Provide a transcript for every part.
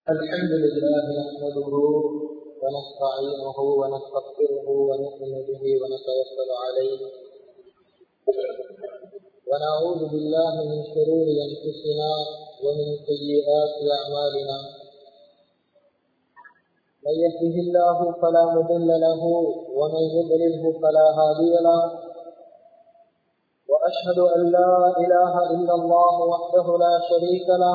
الحمد لله نحمده ونستعينه ونستغفره ونؤمن به ونتوكل عليه ونعوذ بالله من شرور أنفسنا ومن سيئات أعمالنا من يهده الله فلا مضل له ومن يضلله فلا هادي له وأشهد أن لا إله إلا الله وحده لا شريك له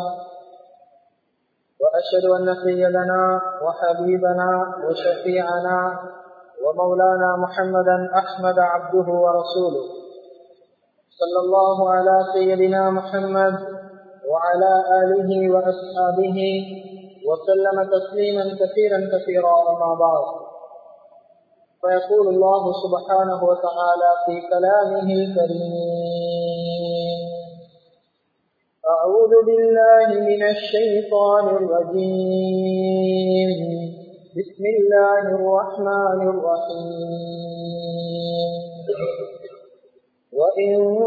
وأشهد أن سيدنا وحبيبنا وشفيعنا ومولانا محمدا أحمد عبده ورسوله صلى الله على سيدنا محمد وعلى آله وأصحابه وسلم تسليما كثيرا أما بعد فيقول الله سبحانه وتعالى في كلامه الكريم أعوذ بالله من الشيطان الرجيم بسم الله الرحمن الرحيم وإن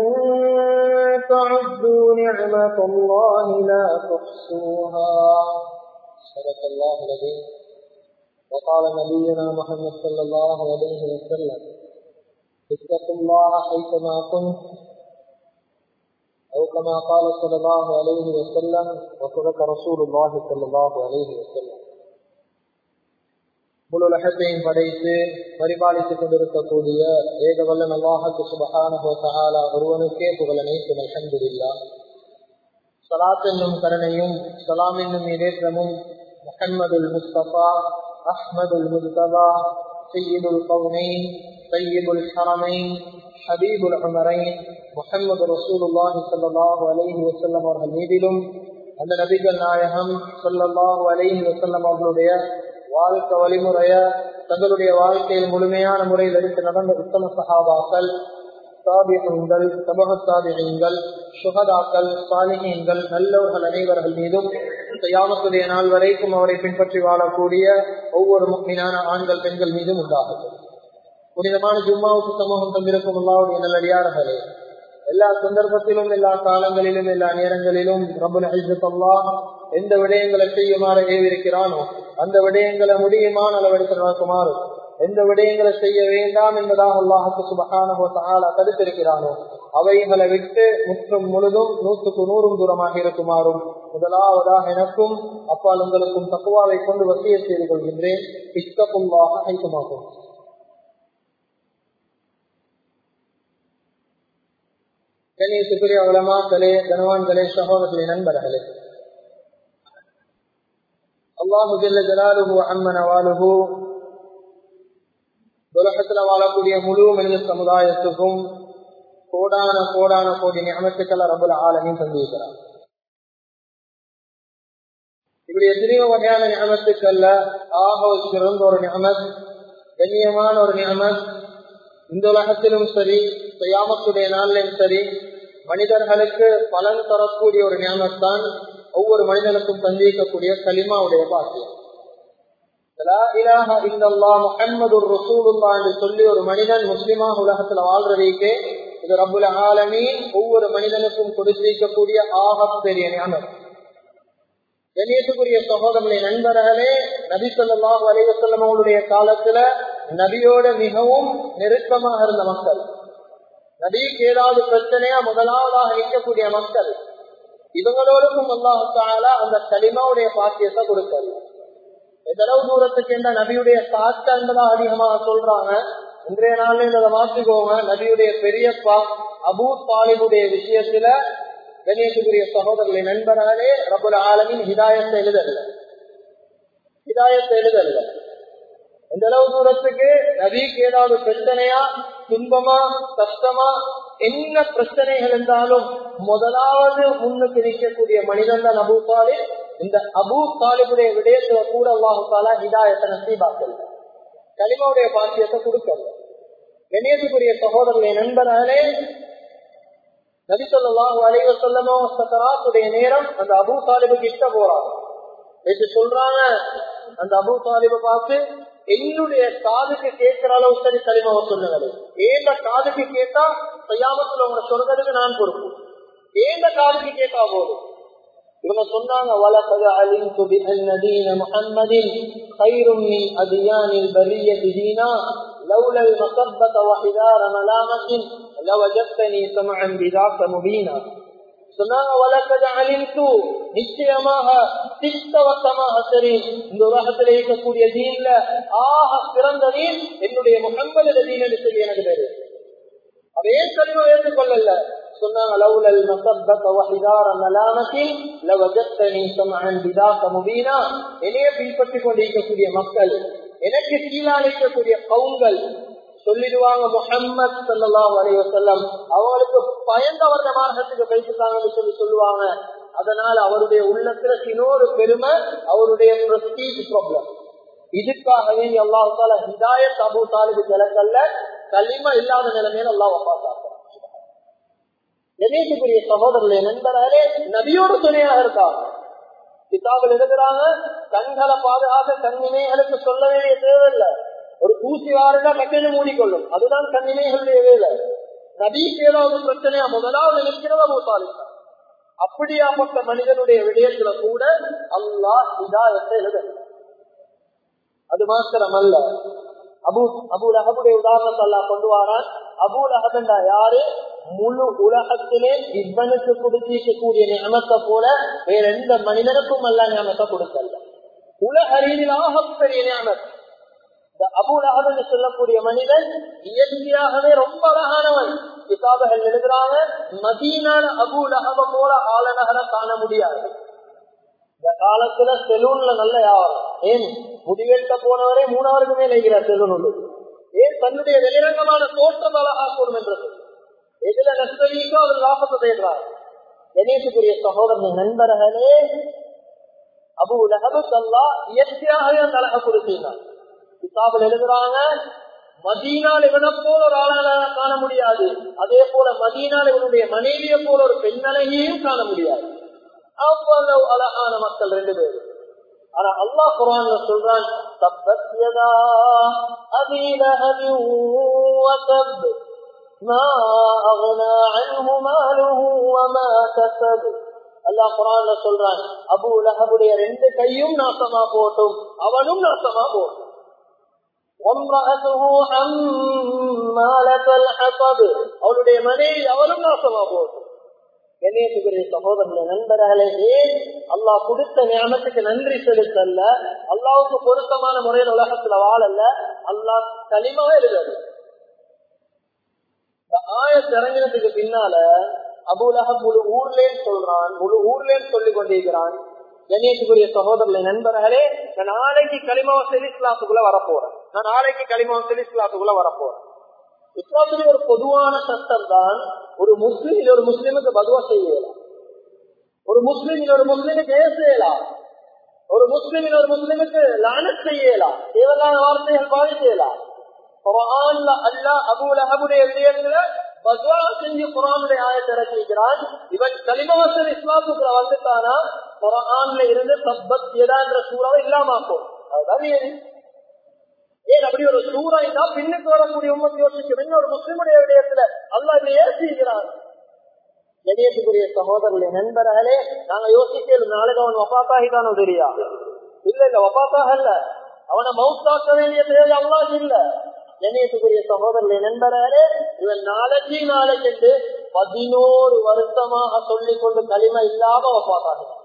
تعدوا نعمة الله لا تحصوها صدق الله العظيم وقال نبينا محمد صلى الله عليه وسلم اتقوا الله حيثما كنتم أو كما قال صلى الله عليه وسلم وصدق رسول الله صلى الله عليه وسلم முழு உலகத்தையும் படைத்து பரிபாலித்துக் கொண்டிருக்கக்கூடிய ஏக வல்லன் அல்லாஹ் சுப்ஹானஹு வ தஆலா ஒருவனுக்கே புகழ் அனைத்தும் அல்ஹம்துலில்லாஹ். ஸலாத் என்னும் கருணையும் ஸலாம் என்னும் இடேற்றமும் முஹம்மதுல் முஸ்தபா அஹ்மதுல் முஜ்தபா சய்யிதுல் கௌனைன் சய்யிதுல் ஹரமைன் ஹபீபுல் உமரைன் முஹம்மது ரசூலுல்லாஹி ஸல்லல்லாஹு அலைஹி வஸல்லம் அவர்கள் மீதிலும் அந்த நபிகள் நாயகம் ஸல்லல்லாஹு அலைஹி வஸல்லம் அவர்களுடைய வாழ்க்கை வழிமுறைய தங்களுடைய வாழ்க்கையில் முழுமையான முறையில் எடுத்து நடந்த உத்தம சஹாபாக்கள், தாபிஈன்கள், தபஅத் தாபிஈன்கள், ஷுஹதாக்கள், சாலிஹீன்கள், நல்லவர்கள் அனைவர்கள் மீதும் கியாமத்துடைய நாள் வரைக்கும் அவரை பின்பற்றி வாழக்கூடிய ஒவ்வொரு முஃமினான ஆண்கள் பெண்கள் மீதும் உண்டாகட்டும். புனிதமான ஜும்மாவுக்கு சமூகம் தந்திருக்கும் அல்லாஹ்வுடைய நல்லடியார்களே, எல்லா சந்தர்ப்பத்திலும் எல்லா காலங்களிலும் எல்லா நேரங்களிலும் ரப்புல் இஸ்ஸத் அல்லாஹ் எந்த விடயங்களை செய்யுமாறு ஏவிருக்கிறானோ அந்த விடயங்களை முடியுமான அளவெடுத்து நடக்குமாறு, எந்த விடயங்களை செய்ய வேண்டாம் என்பதாக அல்லாஹ் சுப்ஹானஹு வ தஆலா தடுத்திருக்கிறானோ அவைகளை விட்டு முற்றும் முழுதும் 100% தூரமாக இருக்குமாறும் முதலாவதாக எனக்கும் அப்பால் உங்களுக்கும் தக்வாவை கொண்டு வசியத் செய்து கொள்கின்றேன். இத்தகுல்லாஹ ஹைதுமா குன்தும். கண்ணியத்துக்குரிய உலமாக்களே, கனவான்களே, சகோதரர்களே, நண்பர்களே, அல்லாஹு ஜல்ல ஜலாலுஹு அம்ம நவாலுஹு உலகத்துல வாழக்கூடிய முழு மனித சமுதாயத்துக்கும் கோடான கோடி நிஅமத்துக்களை ரப்பல் ஆலமீன் தந்திருக்கிறார். இப்படி எத்தனையோ வகையான நிஅமத்துக்கள்ல ஆக சிறந்த ஒரு நிஅமத், கண்ணியமான ஒரு நிஅமத், இந்த உலகத்திலும் சரி கியாமத்துடைய நாளிலும் சரி மனிதர்களுக்கு பலன் தரக்கூடிய ஒரு நிஅமத் தான் ஒவ்வொரு மனிதனுக்கும் தந்திருக்கக்கூடிய கலிமாவுடைய பாக்கியம். லா இலாஹ இல்லல்லாஹ் முஹம்மதுர் ரசூலுல்லாஹ் என்று சொல்லி ஒரு மனிதன் முஸ்லிமாக உலகத்துல வாழ்றதுக்கே இது ரப்புல் ஆலமீன் ஒவ்வொரு மனிதனுக்கும் கொடுத்திருக்கக்கூடிய ஆகப் பெரிய நிஅமத். கண்ணியத்துக்குரிய சகோதரர்களே, நண்பர்களே, நபி ஸல்லல்லாஹு அலைஹி வஸல்லம் அவருடைய காலத்துல நபியோட மிகவும் நெருக்கமாக இருந்த மக்கள், நபிக்கு ஏதாவது பிரச்சனையா முதலாவதாக நிற்கக்கூடிய மக்கள், இவங்களோடுக்கும் அல்லாஹ் தஆலா அந்த கலிமாவுடைய பாக்கியத்தை கொடுக்கல. எதளவு தூரத்துக்கு என்ற நபியுடைய சாட்சி என்பதாக அதிகமாக சொல்றாங்க. இன்றைய நாள்ல இதை மாற்றிக்கோங்க. நபியுடைய பெரியப்பா அபூ தாலிபுடைய விஷயத்துல கண்ணியத்துக்குரிய சகோதரர்களை, நண்பர்களே, ரப்புல் ஆலமீன் ஹிதாயத்தை எழுதல்ல. எந்த அளவு தூரத்துக்கு நபிக்கு ஏதாவது பிரச்சனையா, துன்பமா, கஷ்டமா, என்ன பிரச்சனைகள் இருந்தாலும் முதலாவது முன்னுக்கு நிற்கக்கூடிய மனிதன் தான் அபூ தாலிப். இந்த அபூ தாலிபுடைய விடயத்துல கூட அல்லாஹ் தஆலா ஹிதாயத்தை நசீபாக்கல, கலிமாவுடைய பாக்கியத்தை கொடுக்கல. கண்ணியத்துக்குரிய சகோதரர்களே, நண்பர்களே, நபி ஸல்லல்லாஹு அலைஹி வஸல்லம் சக்கராத்துடைய நேரம் அந்த அபூ தாலிபு கிட்ட போறாங்க. சொல்றாங்க அந்த அபூ தாலிபை பார்த்து, என்னுடைய காதுக்கு கேட்கிற அளவு சரி கலிமாவை சொல்லுங்க, ஏந்த காதுக்கு கேட்டா கியாமத்துல உங்களை சொல்றதுக்கு நான் பொறுப்பு, ஏந்த காதுக்கு கேட்டா போதும். இவங்க சொன்னாங்க வலகத் அலிம்து பிஅன்ன தீன முஹம்மதின் கைரும் மின் அத்யானில் பரியத்தி தீனா லௌலல் மஸப்பத வஹிதார மலாமத்தின் லவஜத்தனி சமஅன் பிதாக முபீனா. சொன்னாங்க வலகத் அலிம்து, நிச்சயமாக திட்டவட்டமாக தெரியும் இந்த உலகத்தில் இருக்கக்கூடிய தீன்ல ஆக சிறந்த தீன் என்னுடைய முஹம்மது தீன் என்று சொல்லி எனக்கு தெரியும். அதே கல்வி ஏற்றுக்கொள்ளல. சொன்னாங்க லௌலல் மஸப்பத வஹிதார மலாமத்தின் லவஜத்தனி சமஅன் பிதாக முபீனா. என்னைய பின்பற்றிக் கொண்டிருக்கக்கூடிய மக்கள், எனக்கு கீழாளிக்கக்கூடிய கவுங்கள் சொல்லிடுவாங்க முஹம்மது ஸல்லல்லாஹு அலைஹி வஸல்லம் அவங்களுக்கு பயந்தவர்க மார்க்கத்துக்கு பேசிட்டாங்கன்னு சொல்லி சொல்லுவாங்க. அதனால அவருடைய உள்ளத்துல இன்னொரு பெருமை, அவருடைய பிரஸ்டீஜ் ப்ராப்ளம். இதுக்காகவே அல்லாஹ் தஆலா ஹிதாயத் அபூ தாலிபு ஜலக்கல்ல கலிமா இல்லாத நிலைமையில அல்லாஹ் வஃபாத்தாக்குறான். கணேசக்குரிய சகோதரர்களே, நண்பர்களே, நபியோட துணையாக இருக்காங்க. கிதாபில் எழுதுறாங்க, கண்களை பாதுகாக்க கண்ணிமைகளுக்கு சொல்ல வேண்டிய தேவையில்லை. ஒரு தூசி வாருடா கண்ணை மூடிக்கொள்ளும், அதுதான் கண்ணிமைகளுடைய வேலை. நபிக்கு ஏதாவது பிரச்சனையா முதலாவது நிற்கிறத அபூ தாலிப். அப்படியாப்பட்ட மனிதனுடைய விடயத்துல கூட அல்லாஹ் ஹிதாயத்தை எழுத. அது மாத்திரம் அல்ல, அபூ லஹபுடைய உதாரணத்தை அல்லாஹ் கொண்டு வாரான். அபூ லஹப் என்றா யாரு? முழு உலகத்திலே இவனுக்கு கொடுத்திருக்கக்கூடிய நியமத்தை போல வேற எந்த மனிதனுக்கும் அல்ல நியமத்தை கொடுக்கல. உலக ரீதியாக பெரிய நியமத். இந்த அபூ லஹப் என்று சொல்லக்கூடிய மனிதன் இயற்கையாகவே ரொம்ப அழகானவன். கிதாபுகள் எழுதுறாங்க, மதீனால அபூ லஹப போல ஆலநகரை காண முடியாது. இந்த காலத்துல செலூன்ல நல்ல வியாபாரம். ஏன் முடிவெட்ட போனவரே 3 மேல இருக்கிறார் செலூன். ஏன் தன்னுடைய வெளிரங்கமான தோட்டம் அழகாக்கணும் என்றது. எதுல நஷ்டீக்கோ அதில் லாபத்தை தேடுறார். கணேசுக்குரிய சகோதரர்கள், நண்பர்களே, அபூ லஹபுக்கு அல்லாஹ் இயற்கையாகவே அந்த அழகை கொடுத்திருந்தார். கிதாபில் எழுதுறாங்க, மதீனால இவனை போல ஒரு ஆளால காண முடியாது, அதே போல மதீனால இவனுடைய மனைவியை போல ஒரு பெண்ணழகியையும் காண முடியாது. அவ்வளவு அழகான மக்கள் 2 பேரும். ஆனா அல்லாஹ் குர்ஆன்ல சொல்றான், தப்பத் யதா அபீ லஹபின் வதப் மா அக்னா அன்ஹு மாலுஹு வமா கஸப். அல்லாஹ் குர்ஆன்ல சொல்றான், அபூ லஹபுடைய 2 கையும் நாசமா போட்டும், அவனும் நாசமா போட்டும். வம்ரஅதுஹு ஹம்மாலத்துல் ஹதப், அவளுடைய மனைவி அவளும் நாசமா போட்டும். கணேசுக்குரிய சகோதரர்களே, நண்பர்களே, ஏன் அல்லாஹ் கொடுத்த நியமத்துக்கு நன்றி செலுத்தல்ல, அல்லாஹ்வுக்கு பொருத்தமான முறையில் உலகத்துல வாழல்ல, அல்லாஹ் கலிமாவே எழுதல. இந்த ஆயத் இறங்கினதுக்கு பின்னால அபூ லஹப் முழு ஊர்லேன்னு சொல்றான், முழு ஊர்லேன்னு சொல்லிக் கொண்டிருக்கிறான். கணேசுக்குரிய சகோதரர்களே, நண்பர்களே, நான் நாளைக்கு கலிமாவை சொல்லி இஸ்லாத்துக்குள்ள வரப்போறேன். இஸ்லாத்துடைய ஒரு பொதுவான சட்டம் தான், ஒரு முஸ்லிம் ஒரு முஸ்லிமுக்கு பதுவா செய்யலாம், ஒரு முஸ்லிம் ஒரு முஸ்லிமுக்கு ஏசலாம், ஒரு முஸ்லிம் ஒரு முஸ்லிமுக்கு லானத் செய்யலாம், தேவையான வார்த்தைகள் பாதிக்கலாம். குர்ஆன்ல அல்லாஹ் அபூ லஹபுடைய விடயத்துல பதுவா செஞ்சு குர்ஆனுடைய ஆயத்தை இறக்கிக்கிறான். இவன் கலிமாவசல் இஸ்லாத்துக்குள்ள வந்துட்டானா குர்ஆன்ல இருந்து தப்பத் யதா என்ற சூறாவை இல்லாமக்கும். அதுதான் ஏன் அப்படி ஒரு சூறா இருந்தா பின்னுக்கு வரக்கூடிய உம்மத்து யோசிக்கும், ஒரு முஸ்லிமுடைய விடயத்துல அல்லாஹ் இதை ஏசிக்கிறான். கணேசுக்குரிய சகோதரர்களே, நண்பர்களே, நாங்க யோசிக்கணும், நாளைக்கு அவன் வஃபாத்தாகிட்டானோ தெரியா? இல்ல வஃபாத்தாக இல்ல, அவனை மௌத்தாக்க வேண்டிய தேவை அல்லாஹ் இல்ல. கணேசுக்குரிய சகோதரர்களே, நண்பர்களே, இவன் நாளைக்கு என்று 11 வருஷமாக சொல்லிக் கொண்டு களிமை இல்லாம வஃபாத்தாகினான்.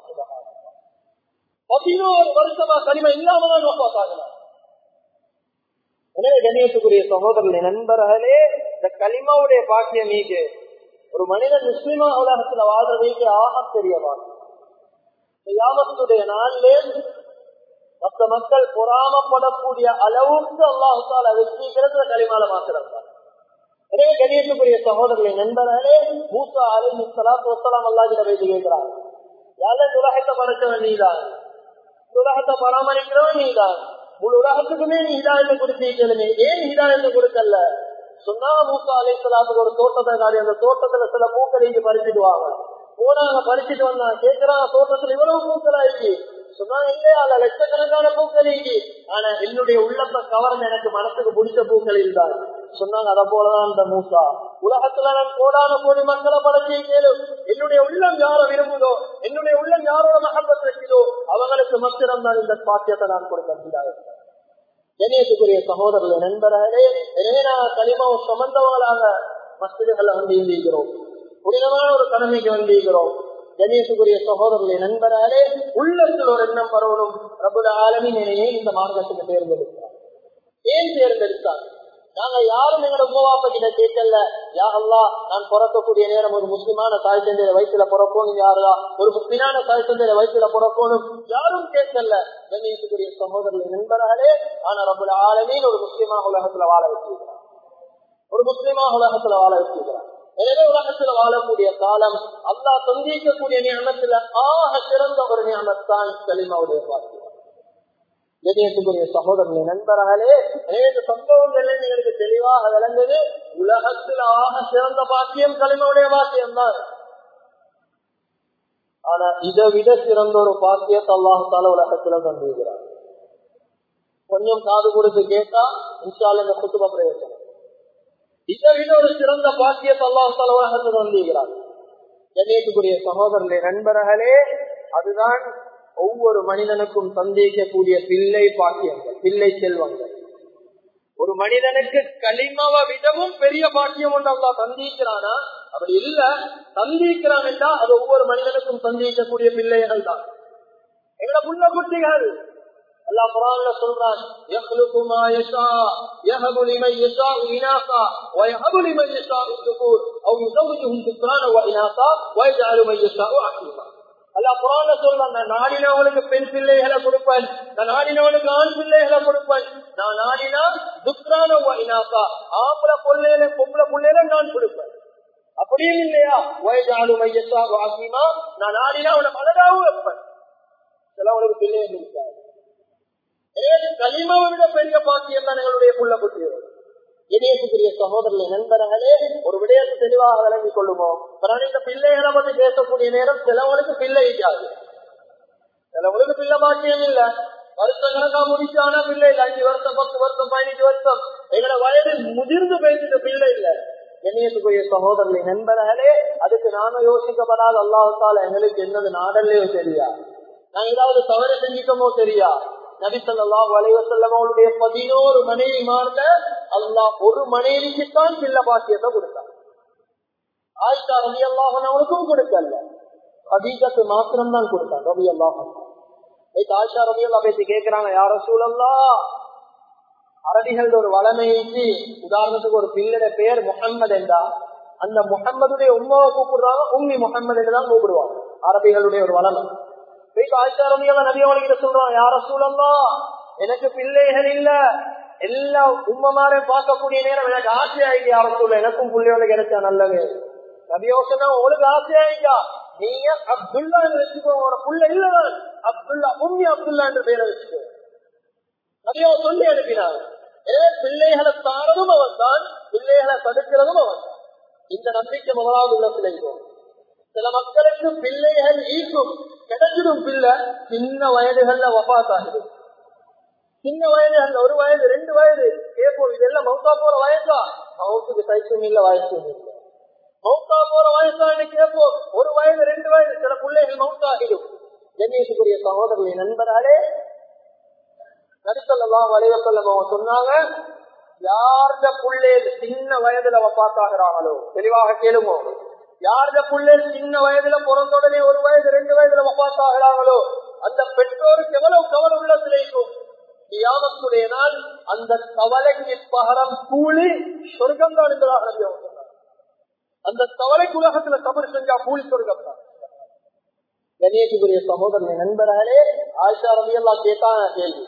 11 வருஷமா களிமை இல்லாம தான் வஃபாத்தாகினான். எனவே கணேசுக்குரிய சகோதரர்களே, நண்பர்களே, இந்த கலிமாவுடைய பாக்கியம் நீக்கு ஒரு மனிதன் முஸ்லிமா உலகத்துல வாழ்றதுக்கு ஆக தெரியவான். கியாமத்துடைய நாளிலே மற்ற மக்கள் பொறாமப்படக்கூடிய அளவுக்கு அல்லாஹ் தஆலா வெற்றிக்கிறதுல கலிமால மாத்திரம் தான். எனவே கணேசுக்குரிய சகோதரர்களே, நண்பர்களே, மூசா அலைஹிஸ்ஸலாத்து வஸ்ஸலாம் அல்லாஹ் கிட்ட போய் கேட்கிறாங்க, யாரெல்லாம் உலகத்தை படைச்சவன் நீதான், உலகத்தை பராமரிக்கிறவன் நீதான், முழு உலகத்துக்குமே நீ ஹிதாயத்தை கொடுத்தீங்க, ஏன் ஹிதாயத்தை கொடுக்கல? சொன்னா மூசா அலைஹிஸ்ஸலாத்துக்கு ஒரு தோட்டத்தை காடி, அந்த தோட்டத்துல சில பூக்களை இங்க பறிச்சுடுவாங்க. போனாங்க, பறிச்சுட்டு வந்தாங்க, கேட்கிறாங்க, தோட்டத்துல இவ்வளவு பூக்கள் ஆயிடுச்சு. சொன்னாங்க, இல்லையா, அதுல லட்சக்கணக்கான பூக்கள் இருக்கு, ஆனா என்னுடைய உள்ளத்தை கவர்ந்து எனக்கு மனசுக்கு பிடிச்ச பூக்கள் இருந்தாங்க. சொன்னாங்க, அத போலதான் இந்த மூசா உலகத்துல நான் கோடான கோடி மக்களை படைச்சே கேளு, என்னுடைய உள்ளம் யாரை விரும்புதோ, என்னுடைய உள்ளம் யாரோட மகப்பத் வைக்குதோ அவங்களுக்கு மாத்திரம் தான் இந்த பாக்கியத்தை நான் கொடுக்க முடியாது. கண்ணியத்துக்குரிய சகோதரர்கள் நண்பர்களே, எனவே நான் களிமாவை சுமந்தவங்களாக மஸ்ஜிதுகளை வந்து இருந்திருக்கிறோம், புனிதமான ஒரு கடமைக்கு வந்திருக்கிறோம். கண்ணியத்துக்குரிய சகோதரர்களை நண்பர்களே, உள்ளத்தில் ஒரு எண்ணம் வரணும், ரப்புல் ஆலமீன் என்னையே இந்த மார்க்கத்துக்கு தேர்ந்தெடுக்கிறார். ஏன் தேர்ந்தெடுத்தார்? நாங்க யாரும் எங்களோட உமாவாப்ப கிட்ட கேட்கல, யா அல்லாஹ் நான் பிறக்கக்கூடிய நேரம் ஒரு முஸ்லிமான தாய் தந்தைய வயிற்றுல பிறக்கணும், யாரா ஒரு முஸ்லிமான தாய் தந்தைய வயிற்றுல பிறக்கணும் யாரும் கேட்கல. கண்ணியத்துக்குரிய சகோதரர்கள் நண்பர்களே, ஆனா ரப்புல் ஆலமீன் ஒரு முஸ்லிமாக உலகத்துல வாழ வச்சிருக்கிறார், ஒரு முஸ்லிமாக உலகத்துல வாழ வச்சிருக்கிறார். எனவே உலகத்துல வாழக்கூடிய காலம் அல்லாஹ் சந்திக்கக்கூடிய நியமத்துல ஆக சிறந்த ஒரு நியமத்தான் கலிமாவுடைய பாக்கியம். கண்ணியத்துக்குரிய சகோதரர்களே நண்பர்களே, இந்த சம்பவங்கள் எங்களுக்கு தெளிவாக விளங்குது. உலகத்தில் ஆக சிறந்த பாக்கியம் கலிமாவுடைய பாக்கியம் தான். ஆனா இதை விட சிறந்த ஒரு பாக்கியத்தை அல்லாஹ் தஆலா உலகத்துல தந்திருக்கிறார். கொஞ்சம் காது கொடுத்து கேட்டா இன்ஷா அல்லாஹ் இந்த குத்துபா பிரயோஜனம். இதை விட ஒரு சிறந்த பாக்கியத்தை அல்லாஹ் தஆலா உலகத்துல தந்திருக்கிறார். கண்ணியத்துக்குரிய சகோதரர்களே நண்பர்களே, அதுதான் ஒவ்வொரு மனிதனுக்கும் சந்தேகக்கூடிய பிள்ளை பாக்கியங்கள், பிள்ளை செல்வங்கள். ஒரு மனிதனுக்கு களிமாவை விடவும் பெரிய பாக்கியம் ஒன்று அல்லாஹ் தந்திக்கிறானா? அப்படி இல்ல, தந்திக்கிறான் என்றா அது ஒவ்வொரு மனிதனுக்கும் சந்தேகக்கூடிய பிள்ளைகள் தான். எங்களோட புள்ள குட்டிகள் அல்லாஹ் குர்ஆன்ல சொல்றான், யக்லுகு மா யஷா யஹபு லிமன் யஷா இனாஸா வ யஹபு லிமன் யஷா ذுகூர் அவ் யுஸவ்விஜுஹும் ذுக்ரான வ இனாஸா வ யஜஅலு மன் யஷா அகீமா. அல்லாஹ் குர்ஆன்ல சொல்றான், நான் நாடினவனுக்கு பெண் பிள்ளைகளை கொடுப்பேன், நான் நாடினவனுக்கு ஆண் பிள்ளைகளை கொடுப்பேன், நான் நாடினா ذுக்ரான வ இனாஸா ஆம்பளை பொள்ளையில பொம்பளை பிள்ளைகளை நான் கொடுப்பேன். அப்படியும் இல்லையா வ யஜஅலு மன் யஷா அகீமா, நான் நாடினா அவனை மலராவும் வைப்பேன். சிலவனுக்கு பிள்ளைகள் இருக்காது. களிமாவை விட பெரிய பாக்கியம் தான் எங்களுடைய புள்ள குட்டிகள். இணையத்துக்குரிய சகோதரர்களை நண்பர்களே, ஒரு விடயத்தை தெளிவாக விளங்கிக் கொள்ளுவோம். இந்த பிள்ளைகளை பற்றி பேசக்கூடிய நேரம் சிலவனுக்கு பிள்ளை இருக்காது, சிலவனுக்கு பிள்ளை பாக்கியம் இல்ல, வருஷம் கணக்கா முடிச்சானா பிள்ளை இல்லை, 5 வருஷம் 10 வருஷம் 15 வருஷம் எங்களை வயது முதிர்ந்து பேசிட்டு பிள்ளை இல்லை. இணையத்துக்குரிய சகோதரர்களை நண்பர்களே, அதுக்கு நாம யோசிக்கப்படாத அல்லாஹ் தஆலா எங்களுக்கு என்னது நாடல்லையோ தெரியா, நாங்க ஏதாவது தவறு செஞ்சிட்டோமோ தெரியா. நபி ஸல்லல்லாஹு அலைஹி வஸல்லம் அவருடைய 11 மனைவிமார்ல அல்லாஹ் ஒரு மனைவிக்குத்தான் பிள்ளை பாக்கியத்தை கொடுத்தார். ஆயிஷா ரலியல்லாஹு அன்ஹா அவளுக்கும் கொடுக்கல, ஹதீஜாக்கு மாத்திரம் தான் கொடுத்தார் ரலியல்லாஹு அன்ஹா. ஆயிஷா ரலியல்லாஹு பேசி கேட்கிறாங்க, யா ரசூலல்லாஹ், அரபிகள் ஒரு வளமைக்கு உதாரணத்துக்கு ஒரு பிள்ளைட பேர் முஹம்மது என்றா அந்த முஹம்மதுடைய உம்மாவை கூப்பிடுறாங்க, உம்மி முஹம்மது என்று தான் கூப்பிடுவாங்க, அரபிகளுடைய ஒரு வளமை. சொல்றான், யார சூழல்லா எனக்கு பிள்ளைகள் இல்ல, எல்லா உம்மமாரே பார்க்கக்கூடிய நேரம் எனக்கு ஆசையாயிக்கு, யார சூழல் எனக்கும் பிள்ளையோட கிடைச்சா நல்லது. நபியோசனா உங்களுக்கு ஆசையாயிக்கா, நீங்க அப்துல்லா என்று வச்சுக்கோங்க, புள்ள இல்லதான் அப்துல்லா, உம்மி அப்துல்லா என்று பேரை வச்சுக்கோ. நபியோ சொல்லி அனுப்பினார். எனவே பிள்ளைகளை தாரதும் அவன் தான், பிள்ளைகளை தடுக்கிறதும் அவன் தான். இந்த நம்பிக்கை முதலாவது உள்ளத்தில் இருக்கும். சில மக்களுக்கு பிள்ளைகள் ஈக்கும் கிடைச்சிடும், பிள்ளை சின்ன வயதுகள்ல வஃபாத் ஆகுது, சின்ன வயதுகள்ல 1 வயது 2 வயது கேட்போம், இதெல்லாம் மௌத்தா போற வயசா? மௌத்துக்கு சைக்கும் இல்ல, வயசும் இல்லை. மௌத்தா போற வயசான்னு கேட்போம், 1 வயது 2 வயது சில பிள்ளைகள் மௌத்தாகிடும். கண்ணியத்துக்குரிய சகோதரர்களை நண்பர்களே, நபி ஸல்லல்லாஹு அலைஹி வஸல்லம் அவங்க சொன்னாங்க, யார்த பிள்ளைகள் சின்ன வயதுல வஃபாத் ஆகிறாங்களோ, தெளிவாக கேளுங்க, யார்த பிள்ளைகள் சின்ன வயதுல பிறந்த உடனே 1 வயது 2 வயதுல வஃபாத் ஆகிறாங்களோ அந்த பெற்றோருக்கு எவ்வளவு கவலை உள்ளத்தில் இருக்கும். கியாமத்துடைய நாள் அந்த கவலைக்கு பகரம் கூலி சொர்க்கம் தான் என்பதாக நபி அவங்க சொன்னார். அந்த கவலைக்கு உலகத்துல கபர் செஞ்சா கூலி சொர்க்கம் தான். கண்ணியத்துக்குரிய சகோதரனை நண்பர்களே, ஆயிஷா ரலியல்லாஹு கேட்டாங்க கேள்வி,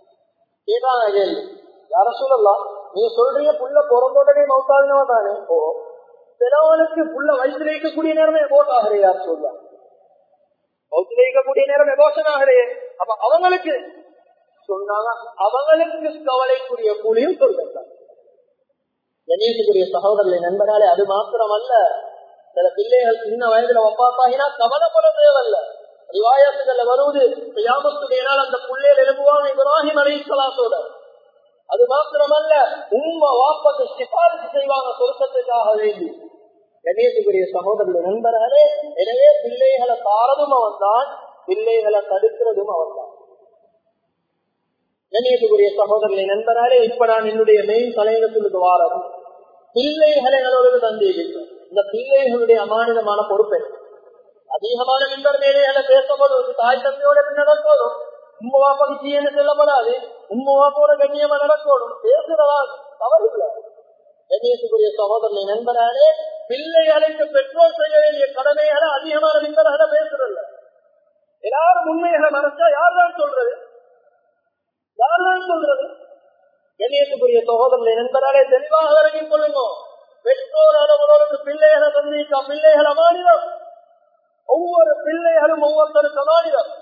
யா ரசூலல்லாஹ், நீங்க சொல்றீங்க புள்ள பிறந்த உடனே மௌத்தாகினவா தானே? ஓ, சிலவனுக்கு புள்ள வயசுல இருக்கக்கூடிய நேரமே எபோட் ஆகிறே, யார் சொல்லலாம், வயசுல இருக்கக்கூடிய நேரம் எபோஷன் ஆகிறே. அப்ப அவங்களுக்கு சொன்னாங்க, அவங்களுக்கு கவலைக்குரிய கூலியும் சொல்றாங்க. கணேசக்குரிய சகோதரர்களை நண்பர்களே, அது மாத்திரம் அல்ல, சில பிள்ளைகள் சின்ன வயதுல வஃபாத்தாகினா கவலைப்பட தேவையில்ல. ரிவாயத்துகள்ல வருவது, கியாமத்துடைய நாள் அந்த பிள்ளைகள் எழுப்புவாங்க இப்ராஹிம் அலைஹிஸ்ஸலாத்தோட. அது மாத்திரமல்ல, உம்மா வாப்பக்கு சிபாரிசு செய்வாங்க சொர்க்கத்துக்காக வேண்டி. கணேசுக்குரிய சகோதரர்கள் நண்பர்களே, எனவே பிள்ளைகளை தாரதும் அவன்தான், பிள்ளைகளை தடுக்கிறதும் அவன்தான். கணேசுக்குரிய சகோதரர்களை நண்பர்களே, இப்ப நான் என்னுடைய மெயின் தலைவர்களுக்கு வாரம் பிள்ளைகளை எங்களோடு தந்திருக்கிறேன். இந்த பிள்ளைகளுடைய அமானிதமான பொறுப்பை அதிகமான மின்பர் மேலைகளை பேசும்போது தாய் தந்தையோட நடக்கணும். உம்மாப்பாக்கு தீயன்னு சொல்லப்படாது, உம்மாப்போட கண்ணியமா நடக்கணும். பேசுறதா தவறில்லை. கண்ணியத்துக்குரிய சகோதரனை நண்பராலே பிள்ளைகளுக்கு பெற்றோர் செய்ய வேண்டிய கடமைகளை அதிகமான மின்பர்களை பேசுறதில்ல. எல்லாரும் உண்மைகளை மறைச்சா யார்தான் சொல்றது? யார்தான் சொல்றது? கண்ணியத்துக்குரிய சகோதரனை நண்பராலே தெளிவாக விளங்கிக் கொள்ளுங்க. பெற்றோர் அளவுகளோடு பிள்ளைகளை தந்திருக்கா, பிள்ளைகள் அமானிதம். ஒவ்வொரு பிள்ளைகளும் ஒவ்வொருத்தருக்கு அமானிதம்.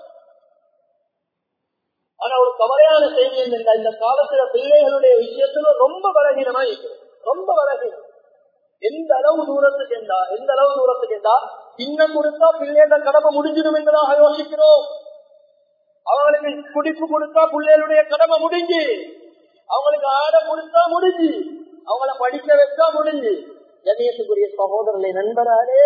ஆனா ஒரு கவலையான செய்தி என்னென்ன, இந்த காலத்துல பிள்ளைகளுடைய விஷயத்துல ரொம்ப பலகீனமா இருக்கு, ரொம்ப பலகீனம். எந்த அளவு தூரத்துக்கு என்றா சின்னம் கொடுத்தா பிள்ளைகள கடமை முடிஞ்சிடும் என்பதாக யோசிக்கிறோம். அவங்களுக்கு குடிப்பு கொடுத்தா பிள்ளைகளுடைய கடமை முடிஞ்சு, அவங்களுக்கு ஆட கொடுத்தா முடிஞ்சு, அவங்கள படிக்க வச்சா முடிஞ்சு. கணேசுக்குரிய சகோதரர்களை நண்பராலே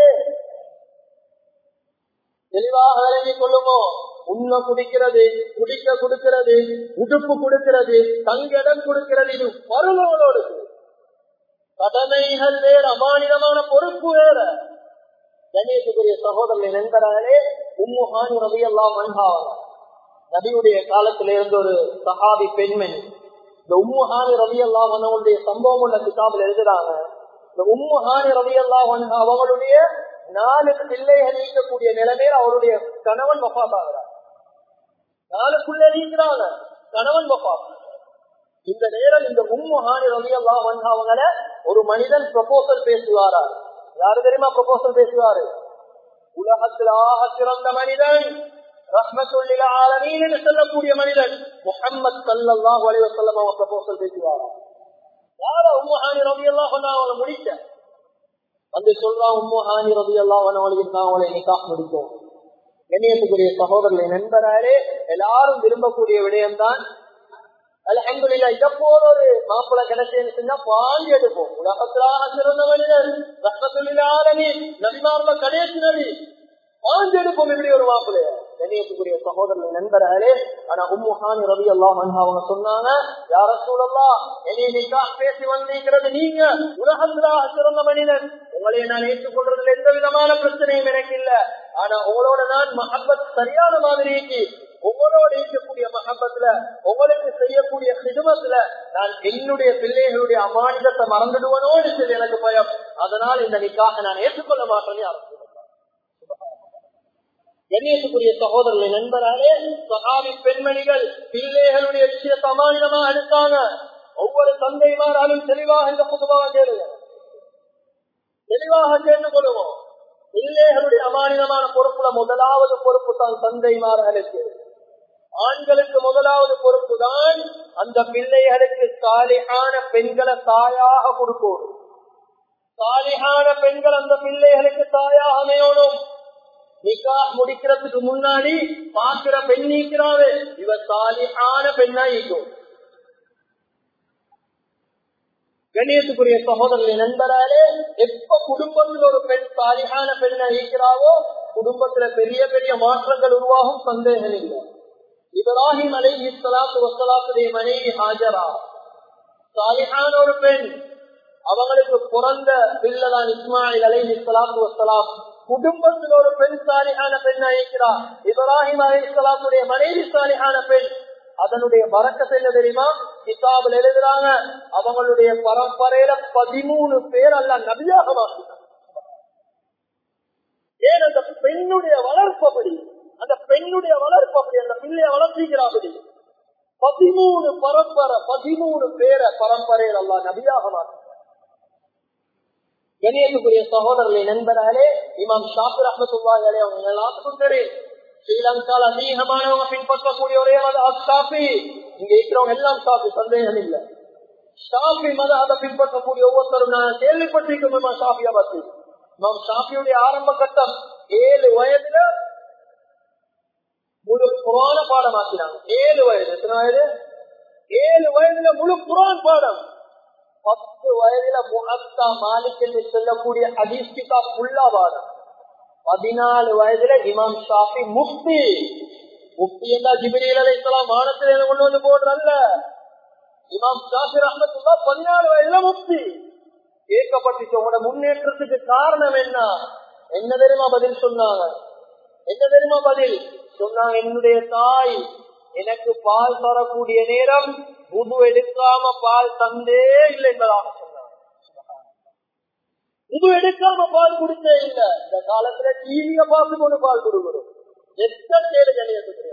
தெளிவாக விளங்கிக் கொள்ளுமோ. உண்ண குடிக்கிறது, குடிக்க கொடுக்கிறது, உடுப்பு கொடுக்கிறது, தங்கிடம் கொடுக்கிறது, இது பருவங்களோடு கடமைகள் வேற, அமானிதமான பொறுப்பு வேற. கணேசுக்குரிய சகோதரர்களை நண்பராலே உம்மு ஹானி ரலியல்லாஹு அன்ஹா நபியுடைய காலத்தில இருந்து ஒரு சஹாபி பெண்மணி. இந்த உம்மு ஹானி ரலியல்லாஹு அன்ஹாவுடைய சம்பவம் உள்ள கிதாபில் எழுதுறாங்க. இந்த உம்மு ஹானி ரலியல்லாஹு அன்ஹா அவங்களுடைய 4 பிள்ளைகள் நீக்கக்கூடிய நிலைமையில் அவருடைய கணவன் வஃபாத் ஆகிறார். 4 பிள்ளை நீக்கிறாங்க, கணவன் வஃபாத். இந்த நேரம் இந்த உம்மு ஹானி ரலியல்லாஹு அன்ஹா அவங்கள ஒரு மனிதன் ப்ரொபோசல் பேசுவாரா? யாரு தெரியுமா ப்ரொபோசல் பேசுவாரு? உலகத்தில் ஆக சிறந்த மனிதன், ரஹ்மத்துல் லில் ஆலமீன் என்று சொல்லக்கூடிய மனிதன் முஹம்மது ஸல்லல்லாஹு அலைஹி வஸல்லம் அவங்க ப்ரொபோசல் பேசுவாரா? யார? உம்மு ஹானி ரலியல்லாஹு அன்ஹா அவங்கள முடிக்க வந்து சொல்றான், உம்மு ஹானி ரலியல்லாஹு அன்ஹா அவங்களை நிக்காஹ் முடிக்கும். கண்ணியத்துக்குரிய சகோதரர்களை நண்பராலே எல்லாரும் விரும்பக்கூடிய விடயம்தான். அல்ஹம்துலில்லாஹ், இதை போல ஒரு மாப்பிள்ளை கிடைச்சேன்னு சொன்னா பாண்டி எடுப்போம். உலகத்திலாக சிறந்த மனிதன், ரஹ்மத்துல் லில் ஆலமீன், நபிமார்ல கடைசி நபி, பாண்டி எடுப்போம் இப்படி ஒரு மாப்பிள்ளைய. கண்ணியத்துக்குரிய சகோதரர்களை நண்பராலே, ஆனா உம்மு ஹானி ரலியல்லாஹு அன்ஹா அவங்க சொன்னாங்க, யா ரசூலல்லாஹ், என்னை நிக்காஹ் பேசி வந்திருக்கிறது நீங்க, உலகத்திலாக சிறந்த மனிதன், உங்களை நான் ஏற்றுக்கொள்றதுல எந்த விதமான பிரச்சனையும் எனக்கு இல்ல. ஆனா உங்களோட நான் மஹப்பத் சரியான மாதிரிக்கு, உங்களோட இருக்கக்கூடிய மஹப்பத்துல, உங்களுக்கு செய்யக்கூடிய ஹிதுமத்துல நான் என்னுடைய பிள்ளைகளுடைய அமானிதத்தை மறந்துடுவனோடு சொல்லி எனக்கு பயம். அதனால் இந்த நிக்காஹை நான் ஏற்றுக்கொள்ள மாட்டேன்னு அரசு. கண்ணியத்துக்குரிய சகோதரர்களை நண்பராலே சஹாபி பெண்மணிகள் பிள்ளைகளுடைய விஷயத்தை அமானிதமா எடுத்தாங்க. ஒவ்வொரு தந்தைமாராலும் தெளிவாக இந்த புதுவாக கேளுங்க, தெளிவாக கேட்டுக் கொள்வோம். பிள்ளைகளுடைய அமானிதமான பொறுப்புல முதலாவது பொறுப்பு தான் தந்தைமார்களுக்கு. ஆண்களுக்கு முதலாவது பொறுப்பு தான் அந்த பிள்ளைகளுக்கு சாலிஹான பெண்களை தாயாக கொடுக்கணும். சாலிஹான பெண்கள் அந்த பிள்ளைகளுக்கு தாயாக அமையணும். நிக்காஹ் முடிக்கிறதுக்கு முன்னாடி பாக்குற பெண் நீக்கிறாவே இவ சாலிஹான பெண்ணா ஈக்கும். கண்ணியத்துக்குரிய சகோதரர்களை நண்பராலே எப்ப குடும்பத்தில் ஒரு பெண் சாலிஹான பெண்ணை ஈக்கிறாவோ குடும்பத்துல பெரிய பெரிய மாற்றங்கள் உருவாகும், சந்தேகம் இல்லை. இப்ராஹிம் அலைஹிஸ்ஸலாத்து வஸ்ஸலாத்துடைய மனைவி ஹாஜரா சாலிஹான ஒரு பெண், அவங்களுக்கு பிறந்த பிள்ளைதான் இஸ்மாயில் அலைஹிஸ்ஸலாத்து வஸ்ஸலாம். குடும்பத்தில் ஒரு பெண் சாலிஹான பெண் அழைக்கிறார். இப்ராஹிம் அலைஹிஸ்ஸலாத்துடைய மனைவி சாலிஹான பெண். அதனுடைய பரக்கத் என்ன தெரியுமா? கிதாபில் எழுதுறாங்க, அவங்களுடைய பரம்பரையில 13 பேர் அல்லாஹ் நபியாக மாற்றினார். ஏன்? அந்த பெண்ணுடைய வளர்ப்பு அப்படி, அந்த பெண்ணுடைய வளர்ப்பு அப்படி, அந்த பிள்ளைய வளர்த்திக்கிறாப்படி 13 பரம்பரை, 13 பேரை பரம்பரையில் அல்லாஹ் நபியாக மாற்றினார். கண்ணியத்துக்குரிய சகோதரர்களை நண்பராலே இமாம் ஷாஃபி ரஹ்மத்துல்லாஹி அலைஹி அவங்க எல்லாத்துக்கும் தெரியும். ஸ்ரீலங்கால அதிகமானவங்க பின்பற்றக்கூடிய ஒரே மதஹப் ஷாஃபி. இங்க இருக்கிறவங்க எல்லாம் ஷாஃபி, சந்தேகம் இல்லை. ஷாஃபி மதஹபை பின்பற்றக்கூடிய ஒவ்வொருத்தரும் நான் கேள்விப்பட்டிருக்கோம் இமாம் ஷாஃபியை பத்தி. இமாம் ஷாஃபியுடைய ஆரம்ப கட்டம் 7 வயதுல முழு குர்ஆனை பாடமாக்கினாங்க. 7 வயது. எத்தனை வயது? 7 வயதுல முழு குர்ஆன் பாடம், 10 வயதுல முஅத்தா மாலிக் என்று சொல்லக்கூடிய ஹதீஸ் கிதாப் ஃபுல்லா பாடம், 14 வயதுல இமாம் ஷாஃபி முஃப்தி. முஃப்தி என்றா ஜிப்ரீல் அலைஹிஸ்ஸலாம் வானத்திலே கொண்டு வந்து போடுறல்ல. இமாம் ஷாஃபி ரஹ்மத்துல்லாஹ் 14 வயதுல முஃப்தி. கேட்கப்பட்டுச்சு உங்களோட முன்னேற்றத்துக்கு காரணம் என்ன? என்ன தெரியுமா பதில் சொன்னாங்க? என்ன தெரியுமா பதில் சொன்னாங்க? என்னுடைய தாய் எனக்கு பால் தரக்கூடிய நேரம் உது எடுக்காம பால் தந்தே இல்லை என்பதாக சொன்னாங்க. உது எடுக்காம பால் குடிச்சே இல்லை. இந்த காலத்துல டிவிய பார்த்து கொண்டு பால் கொடுக்கிறோம். எத்தனை கேடு கணியத்துக்கு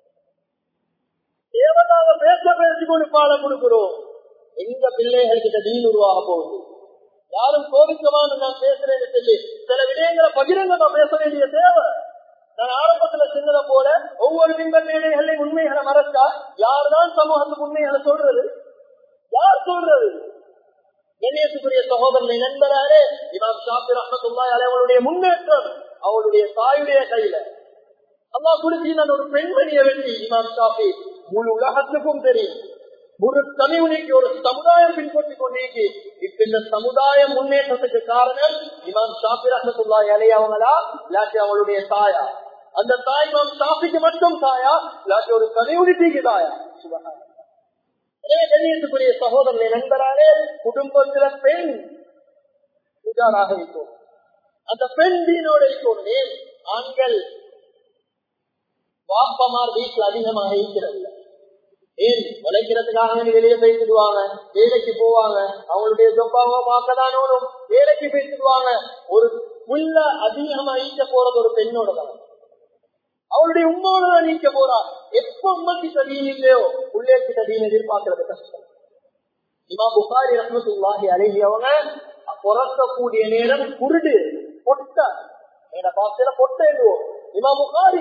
தேவதாக பேசிக்கொண்டு பாலை கொடுக்கிறோம். எங்க பிள்ளைகள் கிட்ட தீன் உருவாக போகுது. யாரும் கோபிக்கமான நான் பேசுறேன்னு சொல்லி சில விடயங்களை பகிரங்கமா பேச வேண்டிய தேவை. நான் ஆரம்பத்துல சொன்னதை போல ஒவ்வொரு மின்பர் மேடைகளையும் உண்மைகளை மறைச்சா யார்தான் சமூகத்துக்கு உண்மைகளை சொல்றது? யார் சொல்றது? கண்ணியத்துக்குரிய சகோதரனை நண்பராலே இமாம் ஷாஃபி ரஹ்மத்துல்லாஹி அலைஹி அவருடைய முன்னேற்றம் அவருடைய தாயுடைய கையில. அல்லாஹ் கொடுத்து நான் ஒரு பெண்மணியை வெற்றி இமாம் ஷாஃபி முழு உலகத்துக்கும் தெரியும். ஒரு கம்யூனிட்டி ஒரு சமுதாயம் பின்பற்றி கொண்டீங்க. இப்ப இந்த சமுதாயம் முன்னேற்றத்துக்கு காரணம் இமாம் ஷாஃபி ரஹ்மத்துல்லாஹி அலைஹி அவங்களா இல்லாட்டி அவங்களுடைய தாயா? அந்த தாய் இமாம் ஷாஃபிக்கு மட்டும் தாயா இல்லாட்டி ஒரு கம்யூனிட்டிக்கு தாயா? சுப்ஹானல்லாஹ். எனவே கண்ணியத்துக்குரிய சகோதரனை நண்பராலே குடும்பத்துல பெண் புஜாராக இருக்கும். அந்த பெண் தீனோட இருக்கணும். ஆண்கள் வாப்பமார் வீட்டில் அதிகமாக இருக்கிறது. ஏன் உழைக்கிறதுக்காக வெளியே பேசிடுவாங்க, வேலைக்கு போவாங்க, அவங்களுடைய சொப்பாவோ பார்க்கதானோடும் வேலைக்கு பேசிடுவாங்க. ஒரு புள்ள அதிகமா ஈக்க போறது ஒரு பெண்ணோட தான். அவளுடைய உண்மையோட தான் நீக்க போறா. எப்ப உண்மைக்கு தீன் இல்லையோ உள்ளேக்கிட்ட தீன் எதிர்பார்க்கறது கஷ்டம். இமாம் புகாரி ரஹ்மத்துல்லாஹி அலைஹி அவங்க பிறக்கக்கூடிய நேரம் குருடு பொட்ட பாசையில பொட்ட எழுதுவோம். இமாம் புகாரி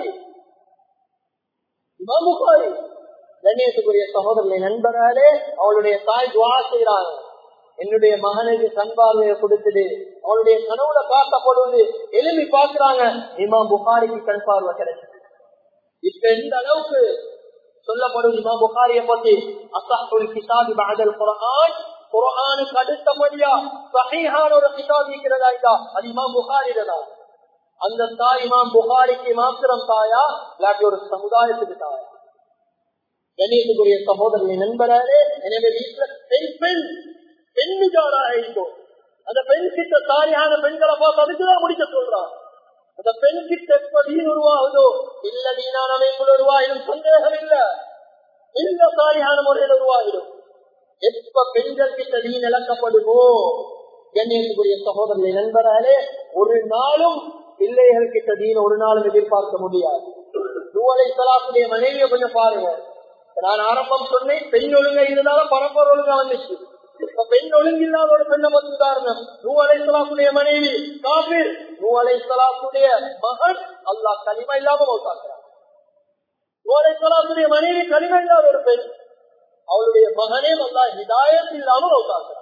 கண்ணியத்துக்குரிய சகோதரனை நண்பராலே அவளுடைய தாய் துவா செய்யறாங்க. என்னுடைய மகனுக்கு கண் பார்வையை கொடுத்துடு. அவளுடைய கனவுல காட்டப்படுவது எழுப்பி பாக்குறாங்க. இமாம் புகாரிக்கு கண் பார்வை கிடைச்சது. இப்ப எந்த அளவுக்கு சொல்லப்படும் இமாம் புகாரிய பத்தி அஸ்ஹஹுல் கிதாபி பஅதல் குர்ஆன், குர்ஆனுக்கு அடுத்தபடியா சஹீஹான ஒரு கிதாப் இருக்கிறதா இதா அது இமாம் புகாரிதான். அந்த தாய் இமாம் புகாரிக்கு மாத்திரம் தாயா இல்லாட்டி ஒரு சமுதாயத்துக்கு தாயா? கண்ணியத்துக்குரிய சகோதரனை நண்பராலே எனவே வீட்டுல பெண்ணுக்காராக இருக்கும். அந்த பெண் கிட்ட தாயான பெண்களை பார்த்து அதுக்குதான் முடிக்க சொல்றான். அந்த பெண் கிட்ட எப்ப தீன் உருவாகுதோ இல்ல வீணான அமைப்புல உருவாயிடும் சந்தேகம் இல்ல, இல்ல தாயான முறையில் உருவாகிடும். எப்ப பெண்கள் கிட்ட தீன் இழக்கப்படுமோ கண்ணியத்துக்குரிய சகோதரனை நண்பராலே ஒரு நாளும் பிள்ளைகள் கிட்ட தீன ஒரு நாளும் எதிர்பார்க்க முடியாது. நூஹ் அலைஹிஸ்ஸலாமுடைய மனைவியை கொஞ்சம் பாருங்க. நான் ஆரம்பம் சொன்னேன் பெண் ஒழுங்கா இருந்தாலும் பரம்பரை ஒழுங்கா வந்துச்சு. இப்ப பெண் ஒழுங்கு இல்லாத ஒரு பெண்ணை பத்தி உதாரணம் நூஹ் அலைஹிஸ்ஸலாமுடைய மனைவி காஃபிர், நூஹ் அலைஹிஸ்ஸலாமுடைய மகன் அல்லாஹ் கலிமா இல்லாம மௌத்தாக்குறான். நூஹ் அலைஹிஸ்ஸலாமுடைய மனைவி கலிமா இல்லாத ஒரு பெண், அவளுடைய மகனே அல்லாஹ் ஹிதாயத் இல்லாம மௌத்தாக்குறான்.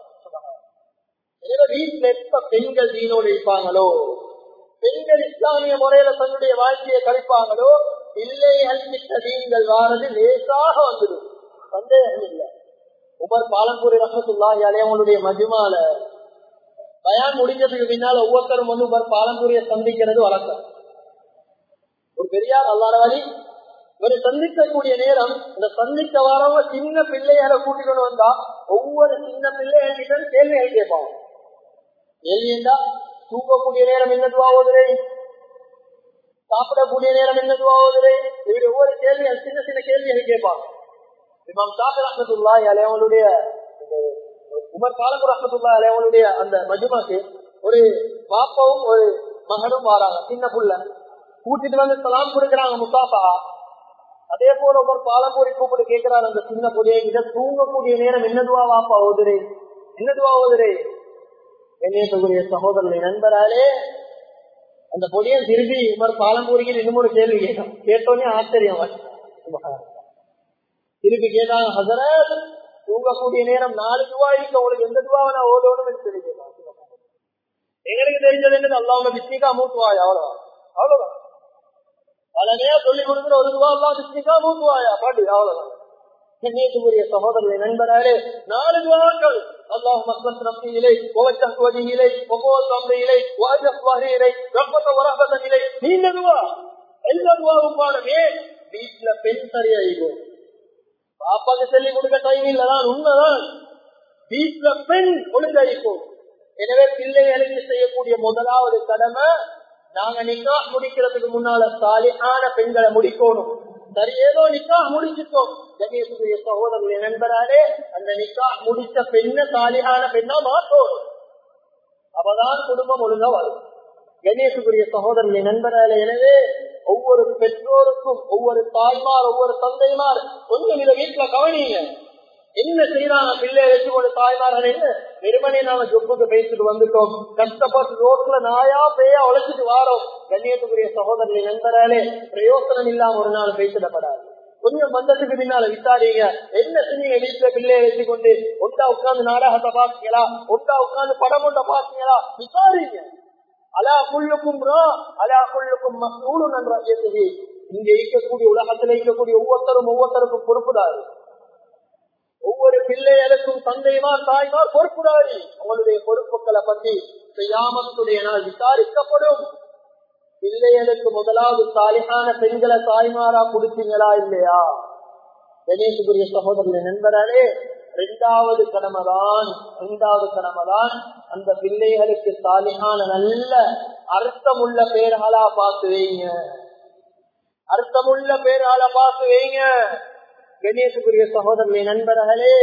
எனவே வீட்டுல எப்ப பெண்கள் தீனோடு இருப்பாங்களோ, பெண்கள் இஸ்லாமிய முறையில தன்னுடைய வாழ்க்கையை கழிப்பாங்களோ பிள்ளைகள் கிட்ட தீன்கள் வாரது லேசாக வந்துடும், சந்தேகம் இல்லை. உமர் பாலம்பூரி ரஹ்மத்துல்லாஹி அலைஹி அவங்களுடைய மஜ்மால பயான் முடிஞ்சதுக்கு பின்னால் ஒவ்வொருத்தரும் வந்து உமர் பாலம்பூரியை சந்திக்கிறது வழக்கம். ஒரு பெரியார் அல்லாஹ் வழி ஒரு சந்திக்கக்கூடிய நேரம் இந்த சந்திக்க வரவங்க சின்ன பிள்ளைகளை கூட்டிக்கொண்டு வந்தா ஒவ்வொரு சின்ன பிள்ளைகிட்ட கேள்விகள் கேட்பாங்க. கேள்வியா தூங்கக்கூடிய நேரம் என்ன துவாவதுரை, சாப்பிடக்கூடிய நேரம் என்ன துவாவதுரை, இப்படி ஒவ்வொரு கேள்விகள் சின்ன சின்ன கேள்விகள் கேட்பாங்க. இமாம் ஷாஃபி ரஹ்மத்துல்லாஹி அலைஹி அவங்களுடைய உமர் பாலம்பூர் ரஹ்மத்துல்லாஹி அலைஹி அவங்களுடைய அந்த மஜ்மாக்கு ஒரு பாப்பாவும் ஒரு மகனும் வராங்க. சின்ன புள்ள கூட்டிட்டு வந்து சலாம் கொடுக்குறாங்க முசாஃபா. அதே போல உமர் பாலம்பூரி கூப்பிட்டு கேட்கிறாரு அந்த சின்ன புள்ளைய கிட்ட தூங்கக்கூடிய நேரம் என்ன துவா வாப்பா ஓதுரே, என்ன துவா ஓதுரே? கண்ணியத்துக்குரிய சகோதரனை நண்பராலே அந்த பொடியை திரும்பி உமர் பாலம்பூரிக்கு இன்னும் ஒரு கேள்வி கேட்டான். கேட்டோன்னே ஆச்சரியம் திருப்பி கேட்டாங்க, ஹஸரத் தூங்கக்கூடிய நேரம் 4 துவா இருக்கு, உங்களுக்கு எந்த துவாவை நான் ஓதணும்னு சொல்லி கேட்டான். எங்களுக்கு தெரிஞ்சது என்னது அல்லாஹ்வும்ம பிஸ்மிகா மூத்துவாயா, அவ்வளவுதான் அவ்வளவுதான். பலனையா சொல்லி கொடுக்குற ஒரு துவா அல்லாஹ் பிஸ்மிகா மூத்துவாயா பாட்டு, அவ்வளவுதான். கண்ணியத்துக்குரிய சகோதரர்களை நண்பராலே 4 துஆக்கள் اللهم اصلح نفسي اليك ووجه وجهي اليك وقوت امري اليك واجف ظهري اليك رغبه ورهبه اليك நீண்ட துஆ எல்லா துஆவும் பாருங்க வீட்ல பெண் சரியாயிகோ பாப்பாக்கு சொல்லி கொடுக்க டைம் இல்லதான் உண்மைதான் வீட்ல பெண் ஒழுங்காயிக்கோ எனவே பிள்ளைகளுக்கு செய்யக்கூடிய முதலாவது கடமை நாங்க நிக்காஹ் முடிக்கிறதுக்கு முன்னால சாலிஹான பெண்களை முடிக்கணும் சரி ஏதோ நிக்காஹ் முடிச்சிட்டோம் கண்ணியத்துக்குரிய சகோதரர்களை நண்பராலே அந்த நிக்காஹ் முடிச்ச பெண்ண சாலிஹான பெண்ணா மாற்றோம் அவதான் குடும்பம் ஒழுங்கா வரும் கண்ணியத்துக்குரிய சகோதரர்களை நண்பராலே எனவே ஒவ்வொரு பெற்றோருக்கும் ஒவ்வொரு தாய்மார் ஒவ்வொரு தந்தைமார் கொஞ்சம் இதை வீட்டுல கவனிங்க என்ன செய்யறாங்க பிள்ளை வச்சுக்கொண்டு தாய்மார்கள் என்ன வெறுமனே நாம ஜொப்புக்கு பேசிட்டு வந்துட்டோம் கஷ்டப்பட்டு ரோட்ல நாயா பேயா உழைச்சிட்டு வாரோம் கண்ணியத்துக்குரிய சகோதரர்களை நண்பராலே பிரயோசனம் இல்லாம ஒரு நாள் பேசிடப்படாது கொஞ்சம் வந்ததுக்கு பின்னால விசாரிங்க என்ன செஞ்சீங்க வீட்டுல பிள்ளைய வச்சுக்கொண்டு ஒட்டா உட்கார்ந்து நாடகத்தை பாத்தீங்களா ஒட்டா உட்கார்ந்து படம் ஒட்ட பாத்தீங்களா விசாரிங்க அலா குள்ளுக்கும் அலா குள்ளுக்கும் மஸ்ஊலுன் அன் ரஅய்யத்திஹி இங்க இருக்கக்கூடிய உலகத்துல இருக்கக்கூடிய ஒவ்வொருத்தருக்கும் பொறுப்புதாரு ஒவ்வொரு பிள்ளைகளுக்கும் தந்தைமார் தாய்மார் பொறுப்புதாரி அவங்களுடைய பொறுப்புகளை பத்தி கியாமத்துடைய நாள் விசாரிக்கப்படும் பிள்ளைகளுக்கு முதலாவது சாலிஹான பெண்களை தாய்மாரா கொடுத்தீங்களா இல்லையா கணேசுக்குரிய சகோதரர்களை நண்பராலே இரண்டாவது கடமைதான் அந்த பிள்ளைகளுக்கு சாலிஹான நல்ல அர்த்தமுள்ள பேர்களா பார்த்து வைங்க கணேசுக்குரிய சகோதரர்களை நண்பர்களே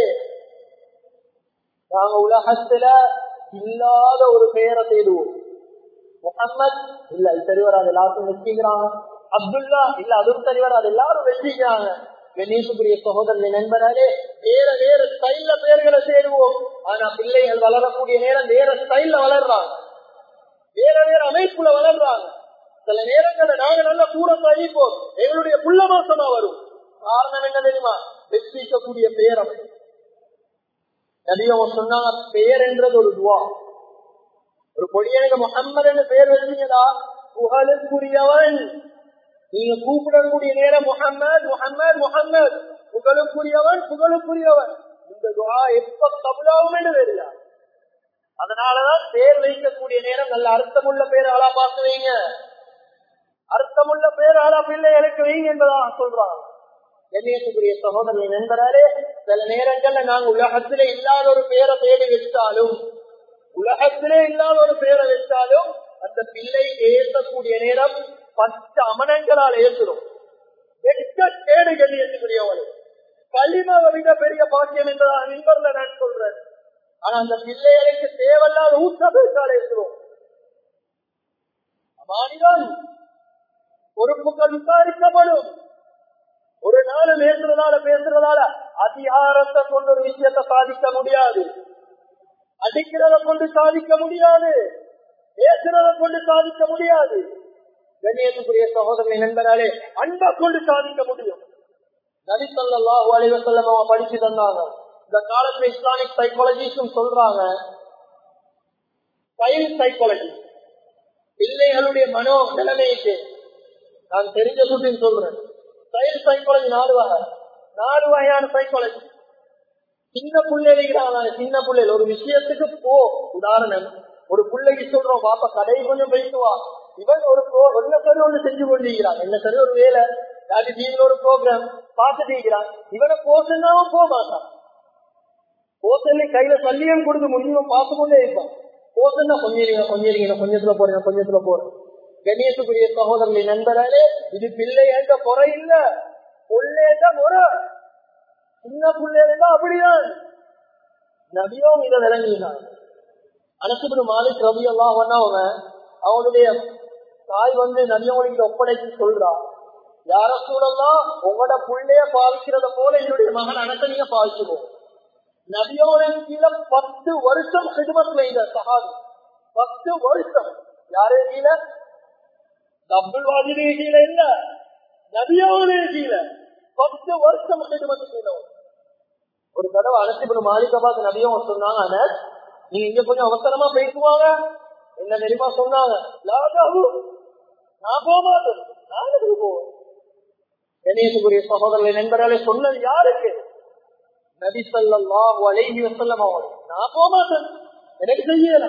நாங்க உலகத்துல இல்லாத ஒரு பெயரை தேடுவோம் முகம்மது இல்ல அது சரி வராது எல்லாருக்கும் வெற்றிக்கிறாங்க அப்துல்லா இல்ல அதுவும் சரி வராது எல்லாரும் வெற்றிக்கிறாங்க கணேசுக்குரிய சகோதரர்களை நண்பர்களே வேற ஸ்டைல்ல பெயர்களை தேடுவோம் ஆனா பிள்ளைகள் வளரக்கூடிய நேரம் வேற ஸ்டைல்ல வளர்றாங்க வேற அமைப்புல வளர்றாங்க சில நேரங்கள்ல நாங்க நல்ல தூரம் அழிப்போம் எங்களுடைய புள்ள மாசமா வரும் காரணம் என்ன தெரியுமா வெற்றிக்கக்கூடிய பெயர் அமைப்பு நபியும் சொன்னாங்க பெயர் என்றது ஒரு துவா ஒரு பொடியனுக்கு முஹம்மது என்று பெயர் வச்சீங்களா புகழுக்குரியவன் நீங்க கூப்பிடக்கூடிய நேரம் முஹம்மது முஹம்மது முஹம்மது புகழுக்குரியவன் இந்த துவா எப்ப கபுலாவும் என்று தெரியல அதனாலதான் பேர் வைக்கக்கூடிய நேரம் நல்ல அர்த்தமுள்ள பேராளா பார்த்து வைங்க அர்த்தமுள்ள பேராளா பிள்ளைகளுக்கு வைங்க என்பதாக சொல்றாங்க கண்ணியத்துக்குரிய சகோதரர்களை நண்பராலே சில நேரங்கள்ல நாங்க உலகத்திலே இல்லாத ஒரு பேரை தேடி வச்சாலும் அந்த பிள்ளை ஏற்கக்கூடிய நேரம் 10 அமனங்களால் ஏற்றுடும் கேடு கண்ணியத்துக்குரியவளை களிமாவை விட பெரிய பாக்கியம் என்பதாக நின்பர்ல நான் சொல்றேன் ஆனா அந்த பிள்ளைகளுக்கு தேவையில்லாத ஊற்ற பேசால் ஏற்றுடும் அமானிதான் பொறுப்புகள் விசாரிக்கப்படும் ஒரு நாள் பேசுறதால அதிகாரத்தை கொண்டு ஒரு விஷயத்தை சாதிக்க முடியாது அடிக்கிறத கொண்டு சாதிக்க முடியாது பேசுறத கொண்டு சாதிக்க முடியாது கண்ணியத்துக்குரிய சகோதரனை நண்பராலே அன்பை கொண்டு சாதிக்க முடியும் நபி ஸல்லல்லாஹு அலைஹி வஸல்லம் அவங்க படிச்சு தந்தாங்க இந்த காலத்துல இஸ்லாமிக் சைக்காலஜிஸ்டும் சொல்றாங்க சைல்ட் சைக்காலஜி பிள்ளைகளுடைய மனோ நிலைமைக்கு நான் தெரிஞ்ச சுட்டின்னு சொல்றேன் சைல்ட் சைக்காலஜி 4 வகையான சைக்காலஜி சின்ன பிள்ளைகள் ஒரு விஷயத்துக்கு போ உதாரணம் ஒரு பிள்ளைக்கு சொல்றோம் பாப்பா கடை கொஞ்சம் போயிட்டு வா இவன் ஒன்னு சரி ஒண்ணு செஞ்சு கொண்டிருக்கிறான் என்ன சரி ஒரு வேலை டிவில ஒரு ப்ரோக்ராம் பார்த்துட்டு இருக்கிறான் இவனை போசன்னாவும் போக மாட்டான் போசல்ல கையில சல்லியம் கொடுத்து முடியும் பார்த்து கொண்டே இருப்பான் போசன்னா கொஞ்சத்துல போறேன் கணேசுக்குரிய சகோதரர்களை நண்பராலே இது பிள்ளை என்ற குறை இல்ல பிள்ளைன்ற முறை சின்ன பிள்ளைங்க அப்படிதான் நபியும் இதை விளங்கினான் அனசுபுரு மாலிக் ரவி எல்லாம் அவனுடைய தாய் நபியோட ஒப்படைச்சு சொல்றா யார சூழல்லாம் உங்களோட பிள்ளைய பாவிக்கிறத போல என்னுடைய மகன் அனச நீங்க பாவிச்சுவோம் நபியோட கீழே 10 வருஷம் ஹிதுமத் செய்த சஹாபி 10 வருஷம் யாரே கீழே அப்துல் வாஜிதே கீழே இல்ல நபியோட கீழே 10 வருஷம் ஹிதுமத் செய்தவன் ஒரு தடவை அனசுபுரு மாலிக பார்த்து நபியும் சொன்னாங்க நீங்க இங்க கொஞ்சம் அவசரமா பேசுவாங்க என்ன தெரியுமா சொன்னாங்க நான் போக மாட்டேன் நாளைக்கு போவேன் கணேசுக்குரிய சகோதரர்களை நண்பர்களே சொன்னது யாருக்கு நபி ஸல்லல்லாஹு அலைஹி வஸல்லம் அவர்கள், நான் போக மாட்டேன், எனக்கு செய்யல.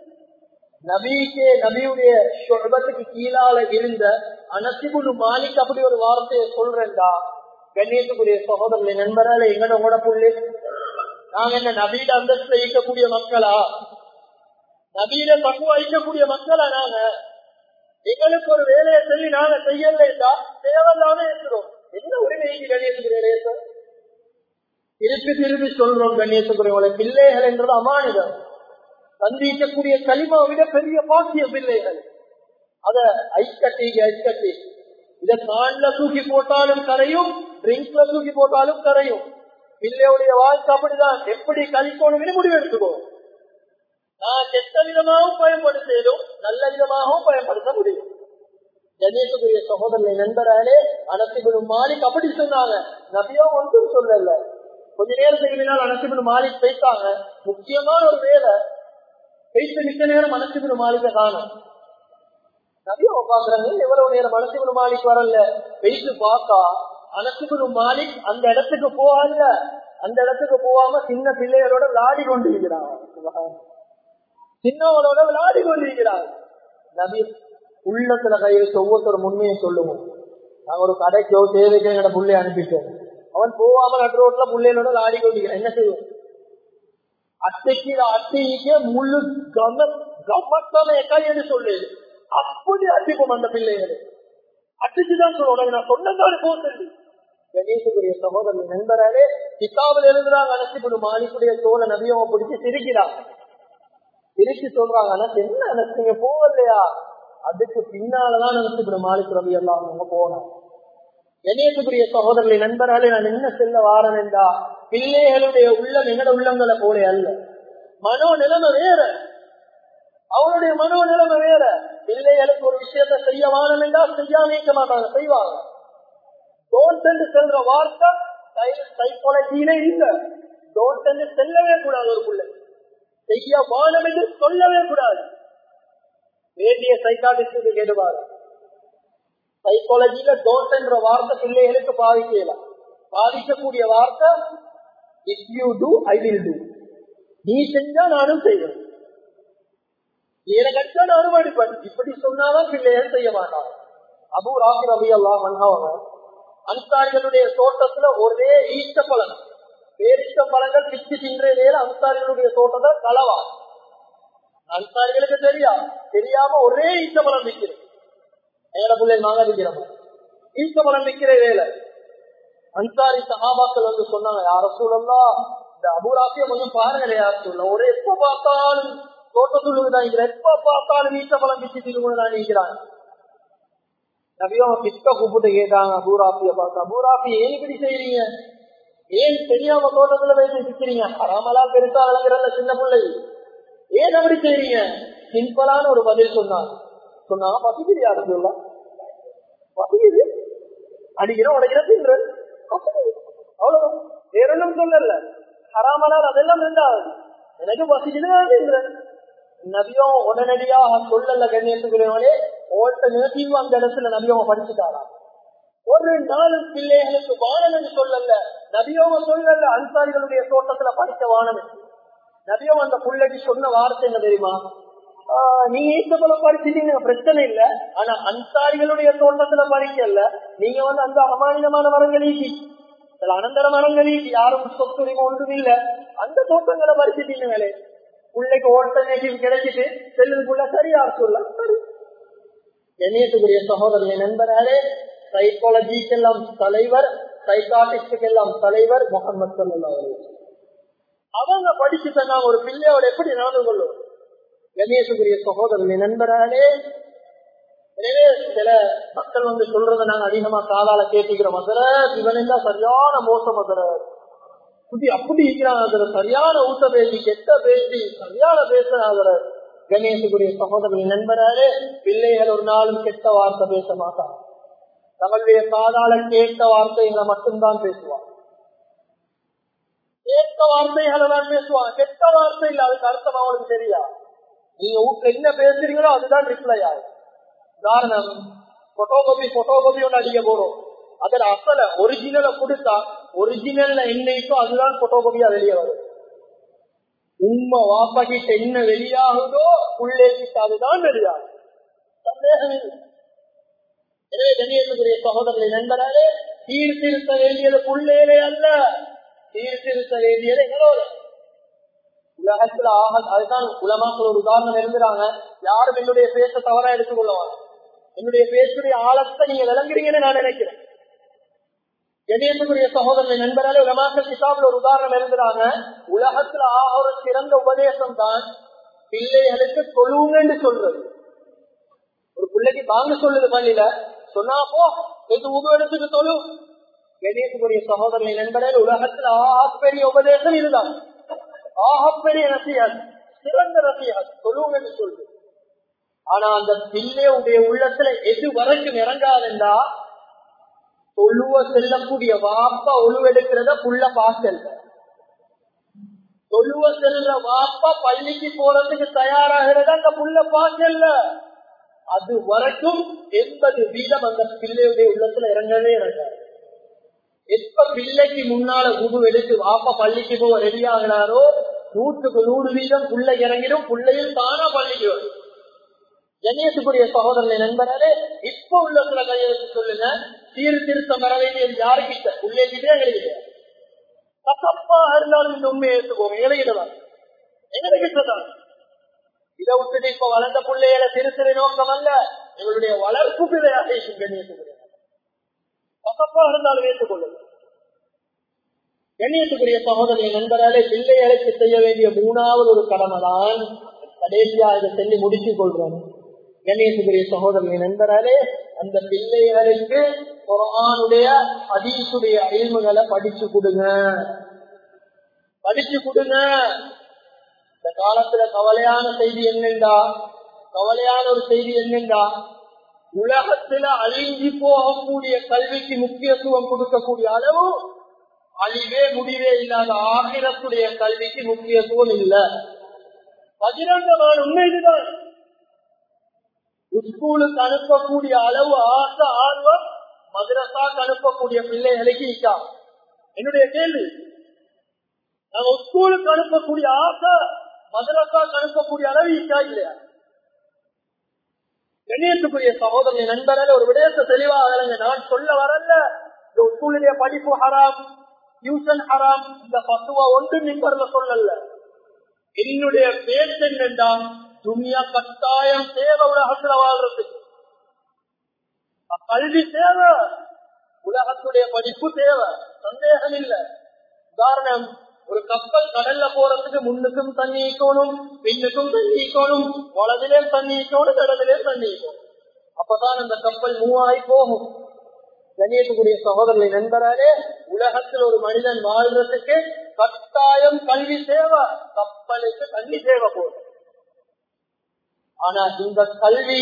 நபியுடைய ஷுஅபத்துக்கு கீழால இருந்த அனஸ் இப்னு மாலிக் அப்படி ஒரு வார்த்தையை சொல்றேன்டா, கண்ணியத்துக்குரிய சகோதரர்களை நண்பரால எங்கட உங்களோட புள்ளி, நாங்க என்ன நபியிட அந்தஸ்துல ஈக்கக்கூடிய மக்களா? நபியிட தக்குவா ஈக்கக்கூடிய மக்களா? நாங்க எங்களுக்கு ஒரு வேலையை சொல்லி நாங்க செய்யலைண்டா தேவையில்லாம இருக்கிறோம். என்ன உரிமைக்கு கண்ணியத்துக்குரிய திருப்பி சொல்றோம். கண்ணியத்துக்குரிய பிள்ளைகள் என்றது அமானிதம். சந்திக்கக்கூடிய களிமா விட பெரிய பாக்கிய பிள்ளைகள். அத ஐக்கட்டி இத காண்ல தூக்கி போட்டாலும் கரையும், ட்ரிங்க்ஸ்ல தூக்கி போட்டாலும் கரையும். பிள்ளையுடைய வாழ்க்கை அப்படிதான். எப்படி கழிக்கணும் முடிவு எடுத்துக்கோ. நான் கெட்ட விதமாகவும் பயன்படுத்தும், நல்ல விதமாகவும் பயன்படுத்த முடியும். கண்ணியத்துக்குரிய சகோதரனை நண்பராலே அனஸ் இப்னு மாலிக் அப்படி சொன்னாங்க. நபியோ ஒன்றும் சொல்லல. கொஞ்ச நேரத்துக்கு அனஸ் இப்னு மாலிக் பேசாங்க. முக்கியமான ஒரு வேலை பேச மிக்க நேரம் அனஸ் இப்னு மாலிக்க காணும். நபியோ பாக்குறாங்க, எவ்வளவு நேரம் அனஸ் இப்னு மாலிக் வரல. பேசி பார்த்தா அனஸ் இப்னு மாலிக் அந்த இடத்துக்கு போகல. அந்த இடத்துக்கு போகாம சின்ன பிள்ளைகளோட விளையாடி கொண்டிருக்கிறாங்க. சின்னவளோட விளையாடி கொண்டிருக்கிறாங்க. நபி உள்ளத்துல கை வச்சு ஒவ்வொருத்தரும் உண்மையை சொல்லுவோம். நாங்க ஒரு கடைக்கோ தேவைக்கோ எங்கட புள்ளைய அனுப்பிட்டோம். அவன் போகாம நட்டு ரோட்ல புள்ளைகளோட விளையாடி கொண்டிருக்கிறான். என்ன செய்வோம்? அத்தைக்கு முழு கமத்தமே கையெழு சொல்லு. அப்படி அடிப்போம் அந்த பிள்ளைகளை. அடிச்சுதான் சொல்லுவோம். நான் சொன்னதான போசல்லி. கணேசகுரிய சகோதரன் நண்பராலே கிதாபில் எழுதுறாங்க. அனஸ் இப்னு மாலிக்குடைய தோலை நபியவங்க பிடிச்சி சிரிக்கிறாங்க. சிரிச்சு சொல்றாங்க, அனஸ் என்ன அனஸ் நீங்க போகலையா? அதுக்கு பின்னாலதான் அனஸ் இப்னு மாலிக் ரலியல்லாஹு அன்ஹு போனாங்க. கணேசகுரிய சகோதரர்களை நண்பராலே நான் என்ன செல்ல வாரன் என்றா, பிள்ளைகளுடைய உள்ளம் எங்கட உள்ளங்களை போல அல்ல. மனோ நிலைமை வேற, அவளுடைய மனோ நிலைமை வேற. பிள்ளைகளுக்கு ஒரு விஷயத்த செய்ய வாரம் என்றால் செய்யாம வைக்க மாட்டாங்க, செய்வாங்க. டோன்ட் என்று செல்ற வார்த்தை சைக்காலஜியில இல்ல. டோன்ட் என்று செல்லவே கூடாது. ஒரு பிள்ளை செய்ய வானம் என்று சொல்லவே கூடாது. வேண்டிய சைக்காலஜிஸ்ட் கேடுவாரு. சைக்காலஜியில டோன்ட் என்ற வார்த்தை பிள்ளைகளுக்கு பாதிக்கலாம். பாதிக்கக்கூடிய வார்த்தை if you do I will do. நீ செஞ்சா நானும் செய்வேன், ஏனக்கா நானும் அடிப்பேன். இப்படி சொன்னாதான் பிள்ளைகள் செய்ய மாட்டாங்க. அபூ ராஃபி ரலியல்லாஹு அன்ஹு அன்சாரிகளுடைய தோட்டத்துல ஒரே ஈச்ச பழம், பேரிச்ச பழங்கள் பிச்சு தின்றே அன்சாரிகளுடைய தோட்டத்தை களவா. அன்சாரிகளுக்கு தெரியாம ஒரே ஈச்ச பழம் விற்கிறது. நேர பிள்ளை நாங்க விற்கிறோம். ஈச்ச பழம் விற்கிற வேலை. அன்சாரி சஹாபாக்கள் வந்து சொன்னாங்க, யார் ரசூலல்லாஹ், இந்த அபூ ராஃபிய கொஞ்சம் பாருங்களே யார் ரசூலல்லாஹ், ஒரே எப்ப பார்த்தாலும் தோட்டத்துள்ளுதான், எப்ப பார்த்தாலும் ஈச்ச பழம் பிச்சு தின்னுதான் இருக்கிறாங்க. நபியும் கிட்ட கூப்பிட்டு கேட்டாங்க அபூ ராஃபிய பார்த்து, அபூ ராஃபி ஏன் இப்படி செய்யறீங்க? ஏன் தெரியாம தோட்டத்துல போய் விற்கிறீங்க? ஹராமலா பெருசா விளங்குறல்ல சின்ன பிள்ளை, ஏன் அப்படி செய்றீங்க? சிம்பிளான ஒரு பதில் சொன்னாங்க. பசிக்குது யாரு சொல்ல, பசிக்குது, அடிக்கிறோம் உடைக்கிற தின்ற, அவ்வளவு வேற ஒன்றும் சொல்லல. ஹராமலால் அதெல்லாம் ரெண்டாவது, எனக்கு பசிக்குது தின்ற. நபியும் உடனடியாக சொல்லல. கண்ணியத்துக்குரியவனே ஓட்ட நிறுத்தியும் அந்த இடத்துல நபியவங்க படிச்சுட்டாரா? ஒரு நாலு பிள்ளைகளுக்கு வானம் என்று சொல்லல, நபியவங்க சொல்லல. அன்சாரிகளுடைய தோட்டத்துல படித்த வானம் என்று நபியவங்க அந்த பிள்ளைக்கு சொன்ன வார்த்தை என்ன தெரியுமா? நீங்க ஈச்சப்பழம் படிச்சுட்டீங்க, பிரச்சனை இல்ல. ஆனா அன்சாரிகளுடைய தோட்டத்துல படிக்கல. நீங்க வந்து அந்த அமானிதமான மரங்களீக்கு, சில அனந்தர மரங்களீக்கு யாரும் சொத்துரிமை ஒன்றும் இல்ல, அந்த தோட்டங்களை படிச்சுட்டீங்களே. பிள்ளைக்கு ஆல்டர்னேட்டிவ் கிடைச்சிட்டு செல்லுக்குள்ள சரியா சொல்ல. சரி, கண்ணியத்துக்குரிய சகோதரனை நண்பராலே சைக்காலஜிக்கெல்லாம் தலைவர், சைக்காட்டிஸ்டுக்கெல்லாம் தலைவர் முஹம்மது ஸல்லல்லாஹு அலைஹி வஸல்லம். அவங்க படிச்சு தந்தாங்க ஒரு பிள்ளையோட எப்படி நடந்து கொள்ளும். கண்ணியத்துக்குரிய சகோதரனை நண்பராலே, எனவே சில மக்கள் வந்து சொல்றதை நாங்க அதிகமா காதால கேட்டுக்கிறோம். அதுல இவன் சரியான மோசம், அதுல புதி அப்படி இருக்கிறாங்க, சரியான ஊட்ட பேசி, கெட்ட பேசி, சரியான பேசுறாங்க. கணேசகுரிய சகோதரர்கள் நண்பராலே பிள்ளைகள் ஒரு நாளும் கெட்ட வார்த்தை பேச மாட்டாங்க. தங்களுடைய காதால கேட்ட வார்த்தைகளை மட்டும்தான் பேசுவாங்க. கேட்ட வார்த்தைகளை தான் பேசுவாங்க, கெட்ட வார்த்தை இல்லை. அதுக்கு அர்த்தம் அவங்களுக்கு தெரியா. நீங்க வீட்டுல என்ன பேசுறீங்களோ அதுதான் ரிப்ளை ஆகும். உதாரணம், போட்டோகாபி ஒன்று அடிக்க போறோம். அதுல அசல ஒரிஜினலை கொடுத்தா ஒரிஜினல்ல என்ன இருக்கோ அதுதான் போட்டோகாபியா வெளியே வரும். உண்மை வாப்பா கிட்ட என்ன வெளியாகுதோ புள்ளே கிட்ட அதுதான் வெளியாகும், சந்தேகம் இல்லை. எனவே கண்ணியத்துக்குரிய சகோதரர்களை நண்பராலே சீர்திருத்த வேண்டியது புள்ளேலே அல்ல, சீர்திருத்த வேண்டியது எங்களோட உலகத்துல அதுதான் உலமாக்கள் ஒரு உதாரணம் எழுதுறாங்க. யாரும் என்னுடைய பேச தவறா எடுத்துக்கொள்ளுவாங்க. என்னுடைய பேசுடைய ஆழத்தை நீங்க விளங்குறீங்கன்னு நான் நினைக்கிறேன். கண்ணியத்துக்குரிய சகோதரர்களை நண்பராலே உலமாக்கள் கிதாபுல ஒரு உதாரணம் எழுதுறாங்க. உலகத்துல ஒரு சிறந்த உபதேசம் தான் பிள்ளைகளுக்கு தொழுவுங்கன்னு சொல்றது. ஒரு பிள்ளைக்கு வாங்க சொல்லுது பள்ளியில, சொன்னா போ எடுத்துக்கு தொழு. கண்ணியத்துக்குரிய சகோதரர்களை நண்பராலே உலகத்துல ஆகப்பெரிய உபதேசம் இதுதான், ஆகப்பெரிய ரசிகர், சிறந்த ரசிகர் தொழுவுங்கன்னு சொல்றது. ஆனா அந்த பிள்ளையுடைய உள்ளத்துல எது வரைக்கும் இறங்காதுண்டா, தொழுவ செல்லக்கூடிய வாப்பா ஒழுவெடுக்கிறத புள்ள பாக்கல், தொழுவ செல்ற வாப்பா பள்ளிக்கு போறதுக்கு தயாராகிறத அந்த புள்ள பாக்கல்ல. அது வரைக்கும் 80% அந்த பிள்ளையுடைய உள்ளத்துல இறங்கவே இறங்காது. எப்ப பிள்ளைக்கு முன்னால குரு எடுத்து வாப்பா பள்ளிக்கு போக ரெடி ஆகிறாரோ 100% புள்ள இறங்கிடும், புள்ளையும் தானா பள்ளிக்கு வரும். கண்ணியத்துக்குரிய சகோதரனை நண்பரே, இப்ப உள்ள சில கையெழுத்து சொல்லுங்க, சீர்திருத்தம் வர வேண்டியது யாருக்கிட்ட? உள்ளேக்கிட்டே எங்களுக்கு தப்பா இருந்தாலும் இந்த உண்மையை ஏற்றுக்கோங்க, எங்ககிட்டதான் எங்ககிட்டதான். இதை விட்டுட்டு இப்ப வளர்ந்த பிள்ளைகளை சிறு நோக்கம் அல்ல, எங்களுடைய வளர்ப்பு பிள்ளையாக கண்ணியத்துக்குரிய தப்பா இருந்தாலும் ஏற்றுக்கொள்ளுங்க. கண்ணியத்துக்குரிய சகோதரனை நண்பராலே பிள்ளைகளுக்கு செய்ய வேண்டிய 3வது ஒரு கடமை தான் கடைசியா இதை சொல்லி முடிச்சுக் கொள்றோம். கண்ணியத்துக்குரிய சகோதரனை நண்பராலே அந்த பிள்ளைகளுக்கு குர்ஆனுடைய ஹதீஸுடைய இல்முகளை படிச்சு கொடுங்க, படிச்சு கொடுங்க. இந்த காலத்துல கவலையான செய்தி என்னண்டா, கவலையான ஒரு செய்தி என்னண்டா, உலகத்துல அழிஞ்சி போகக்கூடிய கல்விக்கு முக்கியத்துவம் கொடுக்கக்கூடிய அளவு அழிவே முடிவே இல்லாத ஆகிரத்துடைய கல்விக்கு முக்கியத்துவம் இல்லை. பகிரங்கமான உண்மை இதுதான். ஸ்கூலுக்கு அனுப்பக்கூடிய அளவு ஆசை ஆர்வம் மதரசாக்கு அனுப்பக்கூடிய பிள்ளைகளுக்கு இருக்கா? என்னுடைய கேள்வி, நாங்க ஸ்கூலுக்கு அனுப்பக்கூடிய ஆசை மதரசாக்கு அனுப்பக்கூடிய அளவு இருக்கா இல்லையா? கண்ணியத்துக்குரிய சகோதரனை நண்பர்கள் ஒரு விடயத்தை தெளிவாக நான் சொல்ல வரல இந்த ஸ்கூலுடைய படிப்பு ஹராம், டியூஷன் ஹராம், இந்த பத்துவா ஒன்று நிம்பர்ல சொல்லல. என்னுடைய பேச்சு என்னென்றா, துனியா கட்டாயம் தேவை, உலகத்துல வாழ்றதுக்கு கல்வி தேவை, உலகத்துடைய படிப்பு தேவை, சந்தேகம் இல்லை. உதாரணம், ஒரு கப்பல் கடல்ல போறதுக்கு முன்னுக்கும் தண்ணி ஈக்கணும், பின்னுக்கும் தண்ணி ஈக்கணும், வலதிலே தண்ணி ஈக்கணும், இடத்திலே தண்ணி ஈக்கணும். அப்பதான் அந்த கப்பல் மூவாகி போகும். கண்ணியத்துக்குரிய சகோதரனை நண்பராலே உலகத்தில் ஒரு மனிதன் வாழ்றதுக்கு கட்டாயம் கல்வி தேவை, கப்பலுக்கு தண்ணி தேவை போதும். ஆனா இந்த கல்வி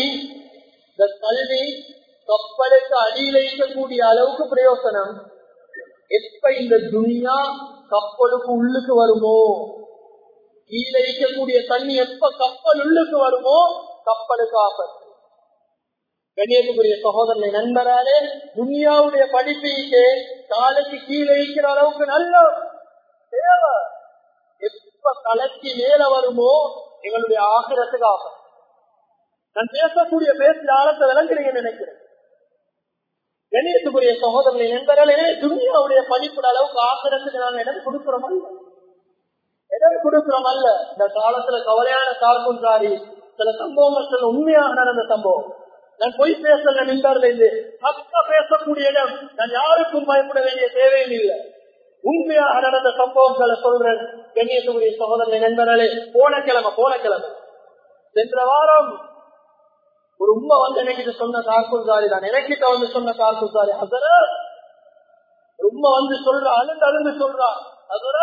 கப்பலுக்கு அடியில் இருக்கக்கூடிய அளவுக்கு பிரயோசனம் எப்ப இந்த துனியா கப்பலுக்கு உள்ளுக்கு வருமோ, கீழே இருக்கக்கூடிய தண்ணி எப்ப கப்பல் உள்ளுக்கு வருமோ கப்பலுக்கு ஆபத்து. கண்ணியத்துக்குரிய சகோதரனை நண்பராலே துனியாவுடைய படிப்பைக்கு காலுக்கு கீழே இருக்கிற அளவுக்கு நல்ல தேவை. எப்ப தலைக்கு மேல வருமோ எங்களுடைய ஆகிரத்துக்கு ஆபத்து. நான் பேசக்கூடிய பேசுற ஆழத்தை விளங்குறீங்கன்னு நினைக்கிறேன். கண்ணியத்துக்குரிய சகோதரனை நண்பர்களே, துனியாவுடைய படிப்புற அளவுக்கு ஆகிரத்துக்கு நாங்கள் இடம் கொடுக்கிறோம் அல்ல, இடம் கொடுக்கிறோம் அல்ல. இந்த காலத்துல கவலையான கால்குன்றாரி சில சம்பவங்கள், சில உண்மையாக நடந்த சம்பவம். நான் பொய் பேசல, நின்றார்கள் என்று பக்க பேசக்கூடிய இடம். நான் யாருக்கும் பயப்பட வேண்டிய தேவையும் இல்லை. உண்மையாக நடந்த சம்பவங்களை சொல்றேன். கண்ணியத்துக்குரிய சகோதரனை நண்பர்களே, போன கிழமை சென்ற வாரம் ஒரு உண்மை வந்து எனக்கு சொன்ன கார்குன்சாரி தான், எனக்கிட்ட வந்து சொன்ன கார்குன்சாரி அதர ஒரு உண்மை வந்து சொல்ற, அழுந்து சொல்றா, அதர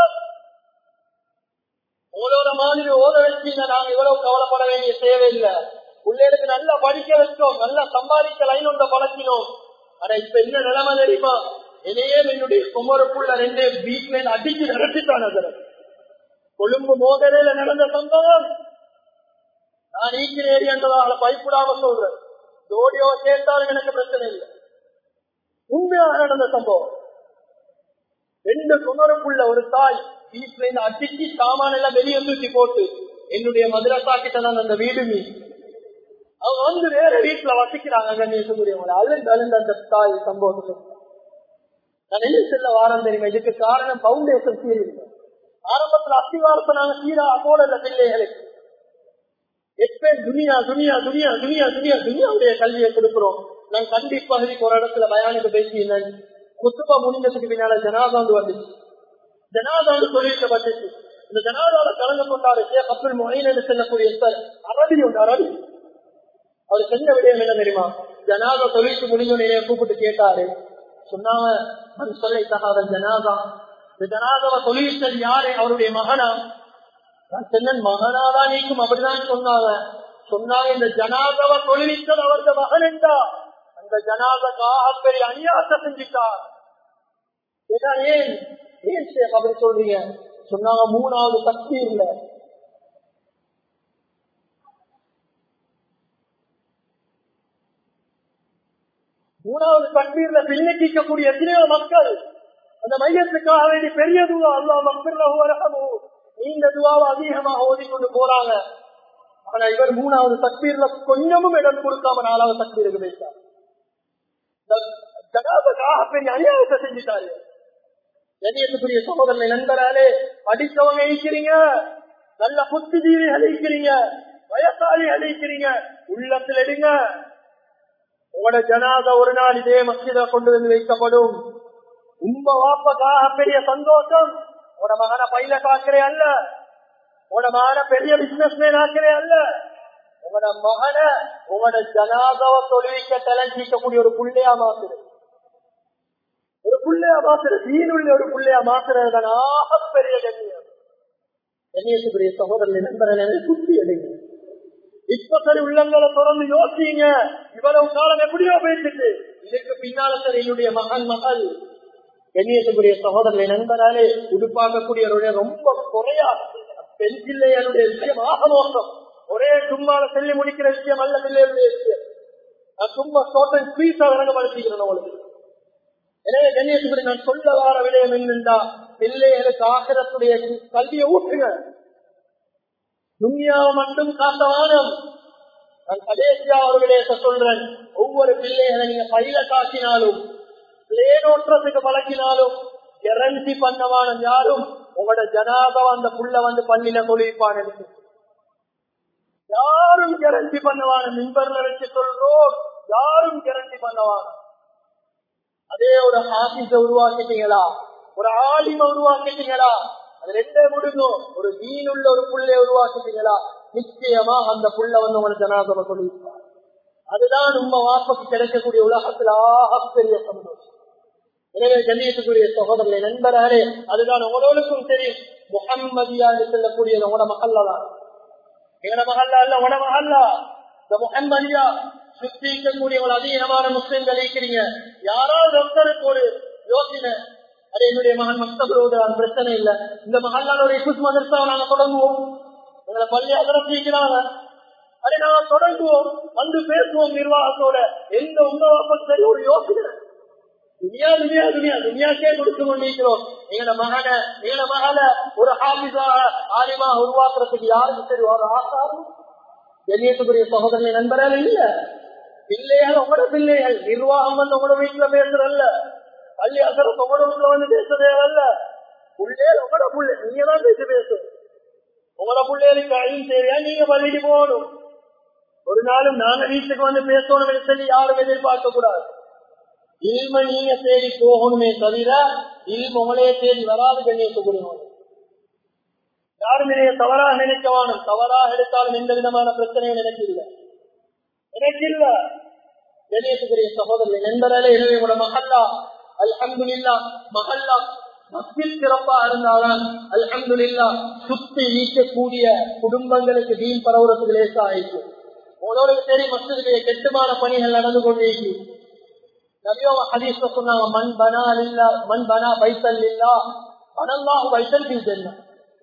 உங்களோட மாதிரி ஓத வச்சீங்க, நாங்க இவ்வளவு கவலைப்பட வேண்டிய தேவையில்லை. பிள்ளைகளுக்கு நல்லா படிக்க வச்சோம், நல்லா சம்பாதிக்க லைன் ஒன்றை பழக்கினோம். ஆனா இப்ப என்ன நிலைமை தெரியுமா? என்னையே என்னுடைய குமரப்புள்ள 2 வீட்ல அடிச்சு நடத்திட்டான். அதர கொழும்பு மோதலையில நடந்த சம்பவம் நான் ஈக்கிறேன்றதால பயப்படாம சொல்றேன். ஜோடியோ கேட்டாலும் எனக்கு பிரச்சனை இல்லை. உண்மையாக நடந்த சம்பவம். 2 குமருக்குள்ள ஒரு தாய் வீட்டுல இருந்து அடிச்சு சாமான எல்லாம் வெளியே தூக்கி போட்டு, என்னுடைய மதுரசா கிட்டதான் அந்த வீடு மீ அவங்க வந்து வேற வீட்டுல வசிக்கிறாங்க. கண்ணியத்துக்குரியவங்க அழுந்து அந்த தாய் சம்பவத்தை நான் என்ன செல்ல வாரம் தெரியுமா? இதுக்கு காரணம் பவுண்டேஷன் சீர் இல்லை. ஆரம்பத்துல அத்திவாரத்தை நாங்க சீரா போடல பிள்ளைகளுக்கு. எப்ப துனியா துனியா துனியா துனியா துனியா துனியாவுடைய கல்வியை கொடுக்கிறோம். நான் கண்டிப்பா ஒரு இடத்துல பயானுக்கு பேசினேன். குத்துபா முடிஞ்சதுக்கு பின்னால ஜனாதாண்டு வந்துச்சு. ஜனாதாண்டு தொழில வந்துச்சு. இந்த ஜனாதால கலந்து கொண்டாரு ஷேக் அப்துல் மொயின் என்று செல்லக்கூடிய அரபி உண்டு. அரபி அவர் செஞ்ச விடயம் என்ன தெரியுமா? ஜனாதா தொழிலுக்கு முடிஞ்ச கூப்பிட்டு கேட்டாரு. சொன்னாங்க, சொல்லை தகாத ஜனாதா, இந்த ஜனாதாவை தொழில் யாரு? அவருடைய மகனா? நான் சொன்னேன், மகனாதான் நீக்கும். அப்படிதான் சொன்னாங்க இந்த ஜனாதாவை தொழிலித்தல் அவரது மகன் என்றா அந்த ஜனாதாக்காக பெரிய அநியாசத்தை செஞ்சிட்டார். ஏன் அப்படி சொல்றீங்க? சொன்னாங்க, 3வது தக்பீர்ல பின்னடிக்கக்கூடிய எத்தனையோ மக்கள் அந்த மையத்துக்காக வேண்டி பெரிய துவா, அல்லாஹ் மக்ஃபிர் வர்ஹம்ஹு, இந்த துவாவை அதிகமாக ஓதிக்கொண்டு போறாங்க. ஆனா இவர் 3வது தக்பீர்ல கொஞ்சமும் இடம் கொடுக்காம 4வது தக்பீருக்கு வைத்தார். ஜனாதாக்காக பெரிய அநியாயத்தை செஞ்சுட்டாரு. கண்ணியத்துக்குரிய சகோதரனை நண்பராலே, படித்தவங்க இருக்கிறீங்க, நல்ல புத்திஜீவிகள் இருக்கிறீங்க, வயசாளி அழிக்கிறீங்க, உள்ளத்தில் எடுங்க. உங்களோட ஜனாதா ஒரு நாள் இதே மஸ்ஜித கொண்டு வந்து வைக்கப்படும். உங்க வாப்பக்காக பெரிய சந்தோஷம். உங்களோட மகனை பைலட் ஆக்கிறே அல்ல, உங்களோட மகனை பெரிய பிசினஸ்மேன் ஆக்கிறே அல்ல, உங்களோட மகனை உங்களோட ஜனாதாவை தொழிலிக்க தலைஞ்சிக்கக்கூடிய ஒரு புள்ளையா மாத்துறது. ஒரு புள்ளையா மாத்துற தீனுள்ள ஒரு புள்ளையா மாத்துறது தான் பெரிய கண்ணியம். கண்ணியத்துக்குரிய சகோதரனை நண்பர்கள் குத்தி எடுங்க. இப்ப சரி உள்ளங்களை தொடர்ந்து யோசிங்க. இவ்வளவு காலம் எப்படியோ போயிட்டு இதுக்கு பின்னால சரி என்னுடைய மகள் கண்ணியத்துக்குரிய சகோதரனை நண்பராலே உடுப்பாக்கக்கூடிய ரொம்ப குறையா பெண் பிள்ளைகளுடைய விஷயம் ஆக மோசம். ஒரே சும்மால சொல்லி முடிக்கிற விஷயம் அல்ல பிள்ளைகளுடைய விஷயம். நான் சும்மா டோட்டல் ஸ்பீஸா விளங்கப்படுத்திக்கிறேன் உங்களுக்கு. எனவே கண்ணியத்துக்குரிய நான் சொல்ல வார விடயம் என்னென்றா, பிள்ளைகளுக்கு ஆகிரத்துடைய கல்வியை ஊற்றுங்க. துன்யாவை மட்டும் காத்தவானம். நான் கடைசியா ஒரு விடயத்தை சொல்றேன். ஒவ்வொரு பிள்ளைகளை நீங்க பையில காட்டினாலும் பிளேன் ஓட்டுறதுக்கு பழக்கினாலும் கேரண்டி பண்ணவானம் யாரும் உங்களோட ஜனாதாவை அந்த புள்ள வந்து பள்ளியில தொழிப்பான் இருக்கு. யாரும் கேரண்டி பண்ணவானம். மின்பர்ல வச்சு சொல்றோம், யாரும் கேரண்டி பண்ணவானம். அதே ஒரு ஹாஃபிஸ உருவாக்கிட்டீங்களா, ஒரு ஆலிம உருவாக்கிட்டீங்களா, அது 2 முடிஞ்சும் ஒரு தீனுள்ள ஒரு புள்ளைய உருவாக்கிட்டீங்களா, நிச்சயமா அந்த புள்ள வந்து உங்களுக்கு ஜனாதாவை சொல்லியிருப்பார். அதுதான் உங்க வாப்பக்கு கிடைக்கக்கூடிய உலகத்தில் ஆகப்பெரிய சந்தோஷம். எனவே கண்ணியத்துக்குரிய சகோதரர்களை நண்பராலே, அதுதான் உங்களோடுக்கும் தெரியும். முஹம்மதியா செல்லக்கூடியது உங்களோட மகல்லா தான். எங்களோட மகல்லா இல்ல, உங்களோட மகல்லா. இந்த முஹம்மதியா சுத்தி இருக்கக்கூடியவங்க அதிகமான முஸ்லிம்கள் இருக்கிறீங்க. யாராவது ஒருத்தருக்கு ஒரு யோசனை, அது என்னுடைய மகன் மக்தபுரோதான், பிரச்சனை இல்லை, இந்த மகல்லாளுடைய குஸ் மதரசாவை நாங்க தொடங்குவோம், எங்களை பள்ளி அகரப்பிக்கிறாங்க, அதை நாங்க தொடங்குவோம், வந்து பேசுவோம் நிர்வாகத்தோட. எந்த உங்க சரி ஒரு யோசனை துனியா துனியா துனியா துனியாக்கே கொடுத்து கொண்டிருக்கிறோம். எங்களோட மகனை ஒரு ஹாபிஸாக ஆலிமாக உருவாக்குறதுக்கு யாருக்கு சரி ஒரு ஆசாரம்? வெளியேற்றக்கூடிய சகோதரனை நண்பர்கள் இல்ல, பிள்ளைகள் உங்களோட பிள்ளைகள். நிர்வாகம் வந்து உங்களோட வீட்டுல பேசுறல்ல, பள்ளி அசரத்தை உங்களோட வீட்டுல வந்து பேசுறதே அல்ல. பிள்ளைகள் உங்களோட பிள்ளை, நீங்க தான் பேசும். உங்களோட பிள்ளைகளுக்கு அழியும் தேவையா, நீங்க பள்ளிக்கு போகணும். ஒரு நாளும் நாங்க வீட்டுக்கு வந்து பேசணும் சொல்லி யாரும் எதிர்பார்க்க கூடாது. இல்ம நீங்க தேடி போகணுமே தவிர இல்ம உங்களையே தேடி வராது. கண்ணியக்கூடிய யாரும் நீங்க தவறாக நினைக்க வேணும். தவறாக எடுத்தாலும் எந்த விதமான பிரச்சனையும் எனக்கு இல்லை. கண்ணியத்துக்குரிய சகோதரர்கள் நண்பர்களே, எனவே உங்களோட மஹல்லா அல்ஹம்துலில்லாஹ் மஹல்லா மஸ்ஜித் சிறப்பாக இருந்தால்தான் அல்ஹம்துலில்லாஹ் சுத்தி நீக்கக்கூடிய குடும்பங்களுக்கு தீன் பரவுறதுக்கு லேசா ஆயிடுச்சு. உங்களோட சரி மஸ்ஜிதுடைய கெட்டுமான பணிகள் நடந்து கொண்டே நபியோக ஹதீஸ்ல சொன்னாங்க, மன் பனா பைத்தல் லில்லாஹ் பனல்லாஹு பைத்தல் ஃபில் ஜன்னah.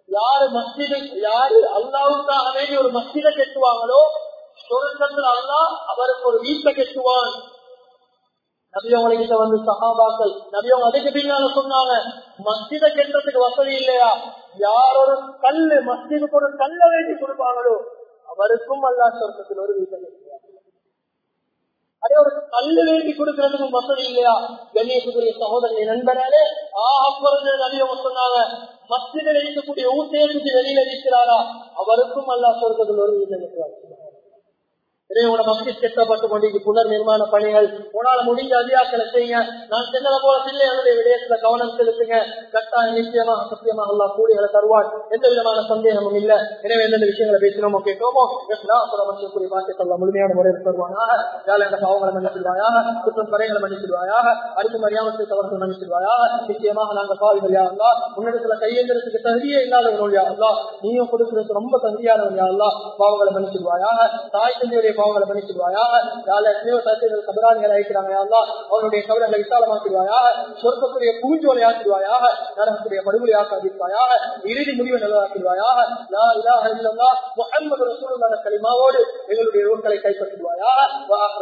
யாரு அல்லாஹ்வுக்காக வேண்டி ஒரு மஸ்ஜிதை கட்டுவாங்களோ சொர்க்கத்தில் அல்லாஹ் அவருக்கு ஒரு வீட்டை கட்டுவான். நபியவங்ககிட்ட வந்து சஹாபாக்கள் நபியவங்க அதுக்கு பின்னால சொன்னாங்க, மஸ்ஜித கெட்டதுக்கு வசதி இல்லையா, யார் ஒரு கல்லு மஸ்ஜிதுக்கு ஒரு கல்ல வேண்டி கொடுப்பாங்களோ அவருக்கும் அல்லாஹ் சொர்க்கத்தில் ஒரு வீட்டை கொடுப்பார். அதே ஒரு கல்லு வேண்டி கொடுக்கறதுக்கும் வசதி இல்லையா, கண்ணியத்துக்குரிய சகோதரனை நண்பனாலே நபியவங்க சொன்னாங்க, மஸ்ஜிதில் இருக்கக்கூடிய ஊட்டேற்றி வெளியில இருக்கிறாரா அவருக்கும் அல்லாஹ் சொர்க்கத்தில் ஒரு வீட்டை கொடுப்பார். இறைவனோட மஸ்ஜித் கெட்டப்பட்டு கொண்டு புனர் நிர்மாண பணிகள் உன்னால முடிஞ்ச அதிகாக்களை செய்யுங்க. நான் சொன்னதை போல பிள்ளைகளுடைய விடயத்துல கவனம் செலுத்துங்க. கட்டாயம் நிச்சயமாக சத்தியமாக அல்லாஹ் கூலிகளை தருவார், எந்த விதமான சந்தேகமும் இல்லை. எனவே எந்தெந்த விஷயங்களை பேசினோமோ கேட்டோமோ மனுஷக்கூடிய பாக்கியத்தை முழுமையான முறையில் தருவாயாக. வேலையான பாவங்களை மன்னிச்சிடுவாயாக, குற்றம் குறைகளை மன்னிச்சிடுவாயாக, அடுத்து மரியாதை தவறுகள் மன்னிச்சிடுவாயாக. நிச்சயமாக நாங்கள் பாவிகள் யாருலா, உன்னிடத்துல கையெழுந்ததுக்கு தகுதியே இல்லாதவர்கள் யாருலா, நீயும் கொடுக்கிறது ரொம்ப தகுதியானவன் யாருலா, பாவங்களை மன்னிச்சிடுவாயாக. தாய் தந்தையுடைய பாவங்களை மன்னிச்சிடுவாயாக. கபராணிகள் அழைக்கிறாங்க அவருடைய கபரங்களை விசாலமாக்கிடுவாயாக. சொர்க்கத்துடைய பூஞ்சோலை ஆக்கிடுவாயாக. நரகத்துடைய படுகொலையாக அறிவிப்பாயாக. இறுதி முடிவை நல்லதாக்கிடுவாயாக. முஹம்மது ரசூலுல்லாஹ் கலிமாவோடு எங்களுடைய ஊர்களை கைப்பற்றுவாயாக.